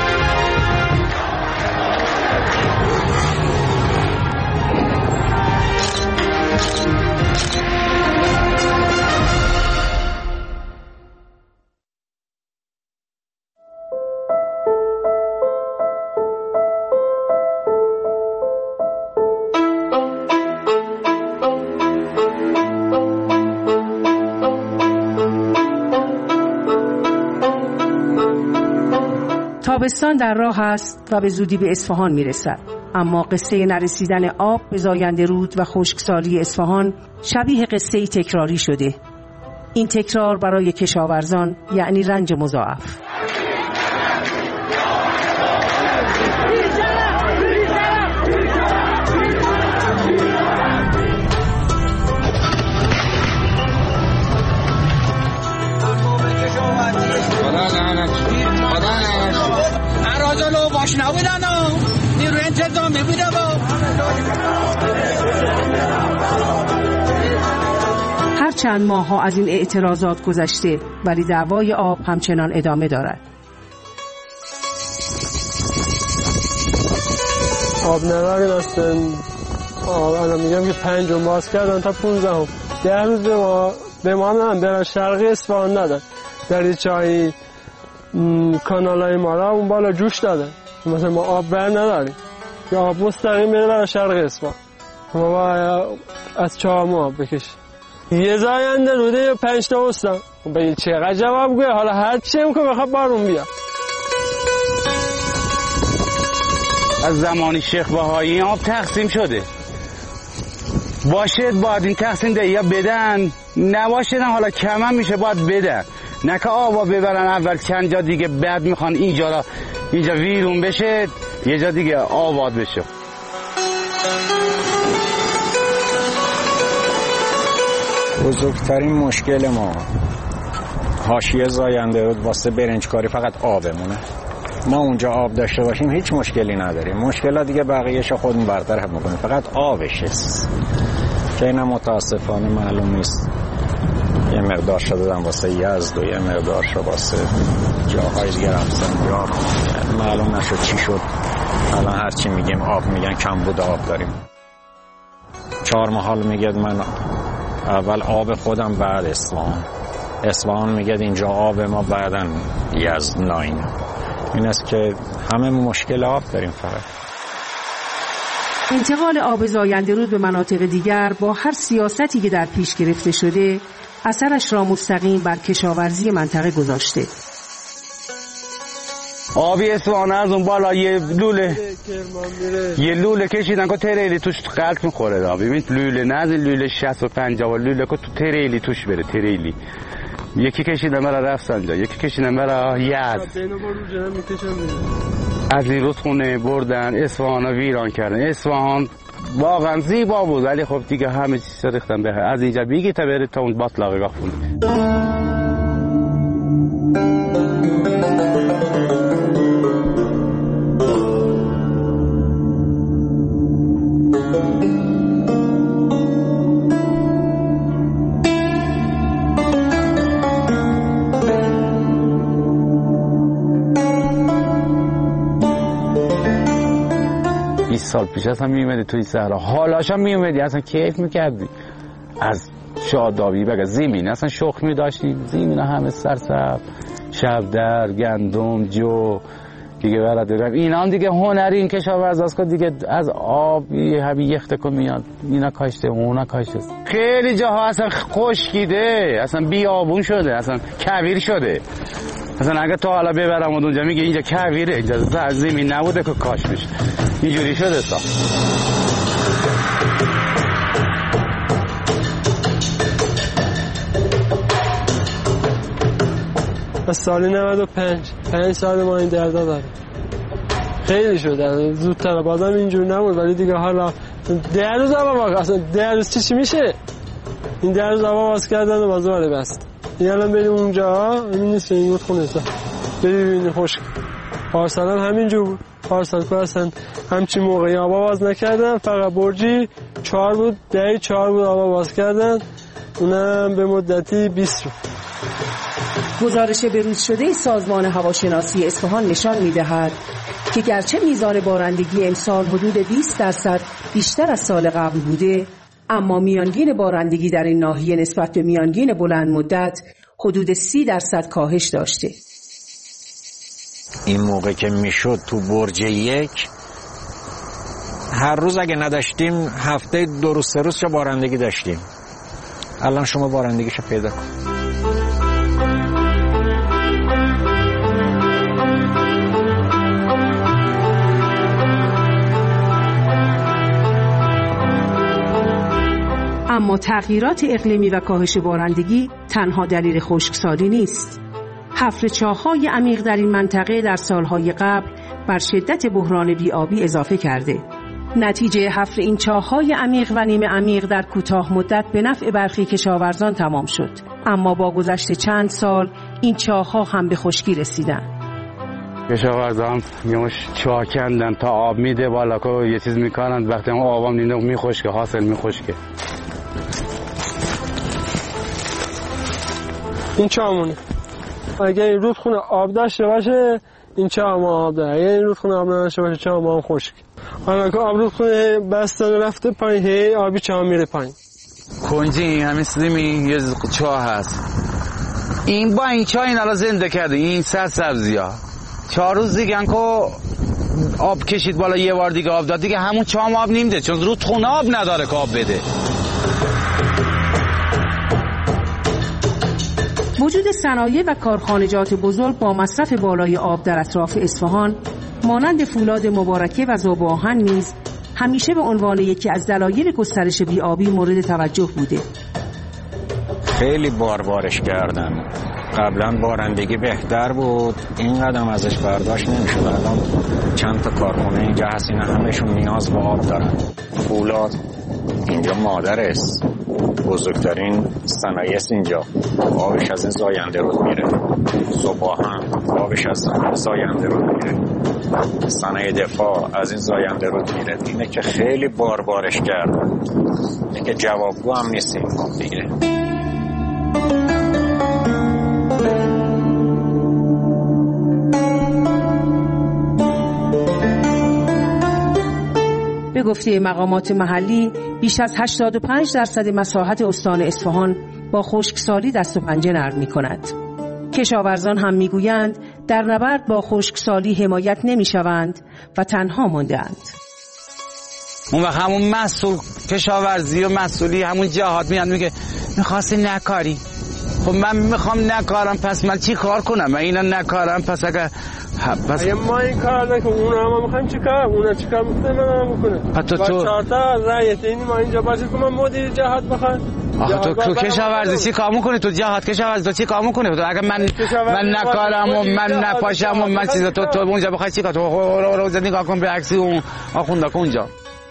Speaker 20: تابستان در راه است و به زودی به اصفهان میرسد، اما قصه نرسیدن آب به زاینده رود و خشکسالی اصفهان شبیه قصه‌ای تکراری شده. این تکرار برای کشاورزان یعنی رنج مضاعف. هر چند ماه ها از این اعتراضات گذشته ولی دعوای آب همچنان ادامه دارد.
Speaker 17: آب نداریم اصلا. الان میگم که 5 باز کردن تا 15 10 روز به ما هم برای شرقی اصفهان ندن. دریچه‌های کانالای ما را اون بالا جوش دادن. مثلا ما آب بر نداریم یا آب مستقیم میره برای شرقی اصفهان. ما باید از چهارم آب بکشیم. یه زاینده روده یا 5 تا استان. به چقدر جواب گوه؟ حالا هر چی هم که بخواد بارون بیاد.
Speaker 18: از زمانی شیخ بهایی آب تقسیم شده. باشه باید این تقسیم ده یا بدن، نباشه نه حالا کم هم میشه باید بدن. نه که آبا ببرن اول چند جا دیگه بعد میخوان اینجا ویرون بشه یه جا دیگه آباد بشه.
Speaker 19: بزرگترین مشکل ما حاشیه زاینده رود واسه برنجکاری فقط آبمونه. ما اونجا آب داشته باشیم هیچ مشکلی نداریم. مشکلات دیگه بقیه‌اش خودمون برطرف میکنیم، فقط آبشه که اینا متاسفانه معلوم نیست. یه مقدار شده دادن واسه یزد و یه مقدار شده واسه جاهای دیگه رفتن یا معلوم نشد چی شد. الان هرچی میگیم آب میگن کم بود آب داریم. 4 محال میگه من اول آب خودم بعد اصفهان میگه اینجا آب ما بعدن یزد ناین. این است که همه مشکل آب داریم. فقط
Speaker 20: انتقال آب زاینده رود به مناطق دیگر با هر سیاستی که در پیش گرفته شده اثرش را مستقیم بر کشاورزی منطقه گذاشته.
Speaker 18: آبی اصفهان از اون بالا یه لوله کشیدن که تریلی توش قلط میخوره. ببین لوله نه از لوله 60 و 50 لوله که تو تریلی توش بره. تریلی یکی کشیدن برای رفسنجان، یکی کشیدن برای یزد. از این رودخونه بردن اصفهان رو ویران کردن. اصفهان واقعا زیبا بود ولی خب دیگه همه چیز ریختن به از اینجا بیگی تا بره تا اون باطلاقه خونه. سال پیش اصلا میومدی توی صحرا، حالاش هم میومدی اصلا کیف میکردی. از شادابی بگه زمین اصلا شخمی داشتیم، زمین همه سرسبز، شبدر، گندم، جو دیگه برادرم. اینا هم دیگه هنری این کشاورز است که دیگه از آب همین یخته که میاد اینا کاشته اونا کاشته. خیلی جاها اصلا خشکیده، اصلا بیابون شده، اصلا کویر شده. مثلا اگه تو حالا ببرم اونجا میگه اینجا کویره، اینجا زمین نبوده که کاش بشه. اینجوری شده تا
Speaker 17: از سالی 95 سال ما این دردا داریم. خیلی شده زودتر بازم اینجور نمود ولی دیگه حالا 10 روز آبا اصلا 10 روز چی میشه؟ این 10 روز آبا باز کردن و بازواره بست. الان بریم اونجا این نیست این بود خونه تا ببینید خشک. پارسال هم همینجور بود. پارسال که اصلا همچین موقعی آبا باز نکردن، فقط برجی 4 بود، دهی 4 بود آبا باز کردن، اونم به مدتی 20 رو.
Speaker 20: گزارش بروز شده سازمان هواشناسی اصفهان نشان می‌دهد که گرچه میزان بارندگی امسال حدود 20% بیشتر از سال قبل بوده، اما میانگین بارندگی در این ناحیه نسبت به میانگین بلند مدت حدود 30% کاهش داشته.
Speaker 19: این موقع که میشد تو برج 1 هر روز اگه نداشتیم هفته 2 روز 3 روز چه بارندگی داشتیم. الان شما بارندگیشو پیدا کن.
Speaker 20: اما تغییرات اقلیمی و کاهش بارندگی تنها دلیل خشکسالی نیست. حفر چاه‌های عمیق در این منطقه در سالهای قبل بر شدت بحران بی‌آبی اضافه کرده. نتیجه حفر این چاه‌های عمیق و نیمه عمیق در کوتاه مدت به نفع برخی کشاورزان تمام شد، اما با گذشت چند سال این چاه‌ها هم به خشکی رسیدن.
Speaker 18: کشاورزان میوش چاه کندن تا آب میده بالا که یه چیز میکنن، وقتی اون آبام نیده میخشکه، حاصل میخشکه.
Speaker 17: این چاهمونه اگه این رودخونه آب داشته باشه این چاه ما آب داره، اگه این رودخونه آب نداشته باشه چاه ما هم خشک. حالا که آب رودخونه بسته رفته پایین، آبی چاه میره پایین.
Speaker 18: کنجی همین سلیمی یه چاه هست، این با این چاه این الان زنده کرده، این سبزی ها 4 روز دیگه که آب کشید بالا، یه بار دیگه آب داد، دیگه همون چاه آب نیمده، چون رودخونه آب نداره که آب بده.
Speaker 20: وجود صنایع و کارخانجات بزرگ با مصرف بالای آب در اطراف اصفهان مانند فولاد مبارکه و ذوب‌آهن نیز همیشه به عنوان یکی از دلایل گسترش بی‌آبی مورد توجه بوده.
Speaker 19: خیلی بارش کردن. قبلا بارندگی بهتر بود، این قدم ازش برداشت نمیشد. الان چند تا کارخونه اینجا هست، اینا همشون نیاز به آب دارن. فولاد اینجا مادر است، بزرگترین صنایع است اینجا، آبش از این زاینده رود میره. ذوب‌آهن آبش از زاینده رود میره. صنایع دفاع از این زاینده رود میره. اینه که خیلی بارش کردن، اینه که جوابگو هم نیستیم دیگه.
Speaker 20: به گفته مقامات محلی بیش از 85% مساحت استان اصفهان با خشکسالی دست و پنجه نرم می‌کند. کشاورزان هم می‌گویند در نبرد با خشکسالی حمایت نمی‌شوند و تنها مانده‌اند.
Speaker 18: اون وقت همون مسئول کشاورزی و مسئولی همون جهات میاد میگه می‌خواستی نکاری. خب من می‌خوام نکارم، پس من چی کار کنم؟ من اینا نکارم، پس اگه
Speaker 17: ما این کار نکنم اونا هم می‌خوایم چیکار؟ اونا چیکار می‌کنن من می‌کنه؟
Speaker 18: تو
Speaker 17: 4 تا رعیت این ما اینجا باشه که من مدیر جهات بخوام.
Speaker 18: تو کشاورزی چی کار می‌کنی؟ تو جهات کشاورزی تو چی کار می‌کنی؟ تو اگه من نکارم و من نپاشم و من چیزا تو اونجا بخوای چیکار؟ تو روز نگاه کن به عکس اون آخوندا اونجا.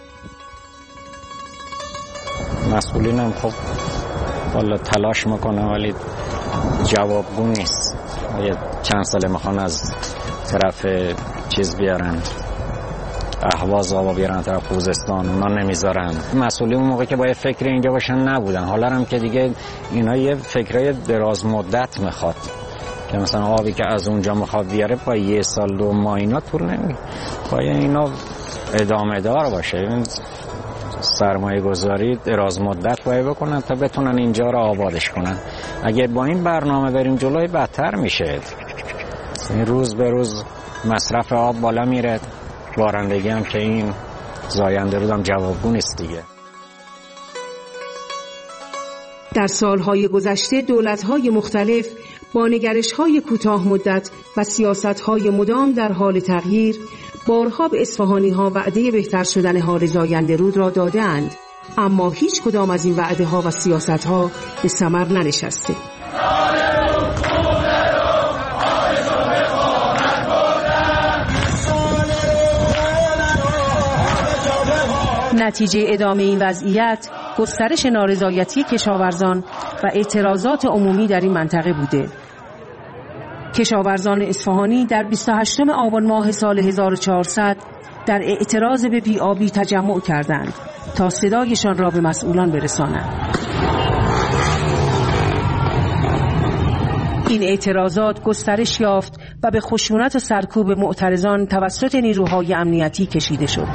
Speaker 19: مسئولینم خب والا تلاش میکنه ولی جوابگو نیست. چند ساله میخوان از طرف چیز بیارن، اهواز آبا بیارن طرف خوزستان، اونا نمیذارن. مسئولین اون موقع که باید فکر اینجا باشن نبودن. حالا هم که دیگه اینا یه فکرای دراز مدت میخواد که مثلا آبی که از اونجا میخواد بیاره با 1 سال 2 ماه اینا طول نمیگیره، باید اینا ادامه دار باشه. سرمایه گذاری دراز مدت باید بکنن تا بتونن اینجا رو آبادش کنن. اگه با این برنامه بریم جلوی بدتر میشه. این روز به روز مصرف آب بالا میره، بارندگی هم که این زاینده رود هم جوابگو نیست دیگه.
Speaker 20: در سالهای گذشته دولت‌های مختلف با نگرش‌های کوتاه مدت و سیاست‌های مدام در حال تغییر بارها به اصفهانی‌ها وعده بهتر شدن حال زاینده رود را داده‌اند، اما هیچ کدام از این وعده‌ها و سیاست‌ها به ثمر ننشسته. نتیجه ادامه این وضعیت گسترش نارضایتی کشاورزان و اعتراضات عمومی در این منطقه بوده. کشاورزان اصفهانی در 28 آبان ماه سال 1400 در اعتراض به بی‌آبی تجمع کردند تا صدایشان را به مسئولان برسانند. این اعتراضات گسترش یافت و به خشونت و سرکوب معترضان توسط نیروهای امنیتی کشیده شد.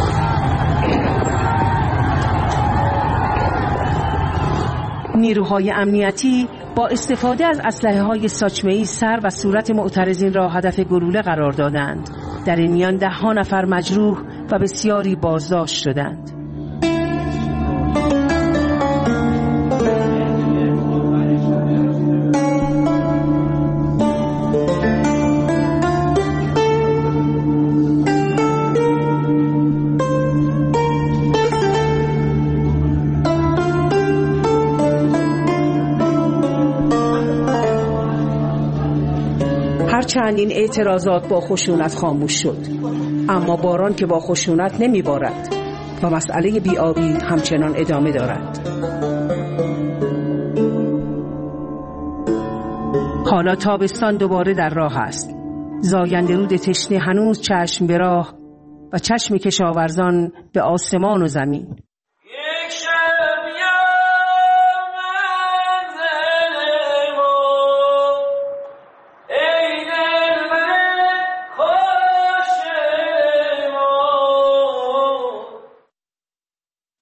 Speaker 20: نیروهای امنیتی با استفاده از اسلحه‌های ساچمه‌ای سر و صورت معترضین را هدف گلوله قرار دادند. در این میان 10 نفر مجروح و بسیاری بازداشت شدند. هرچند این اعتراضات با خشونت خاموش شد، اما باران که با خشونت نمیبارد و مسئله بی‌آبی همچنان ادامه دارد. حالا تابستان دوباره در راه است. زاینده رود تشنه هنوز چشم به راه و چشم کشاورزان به آسمان و زمین.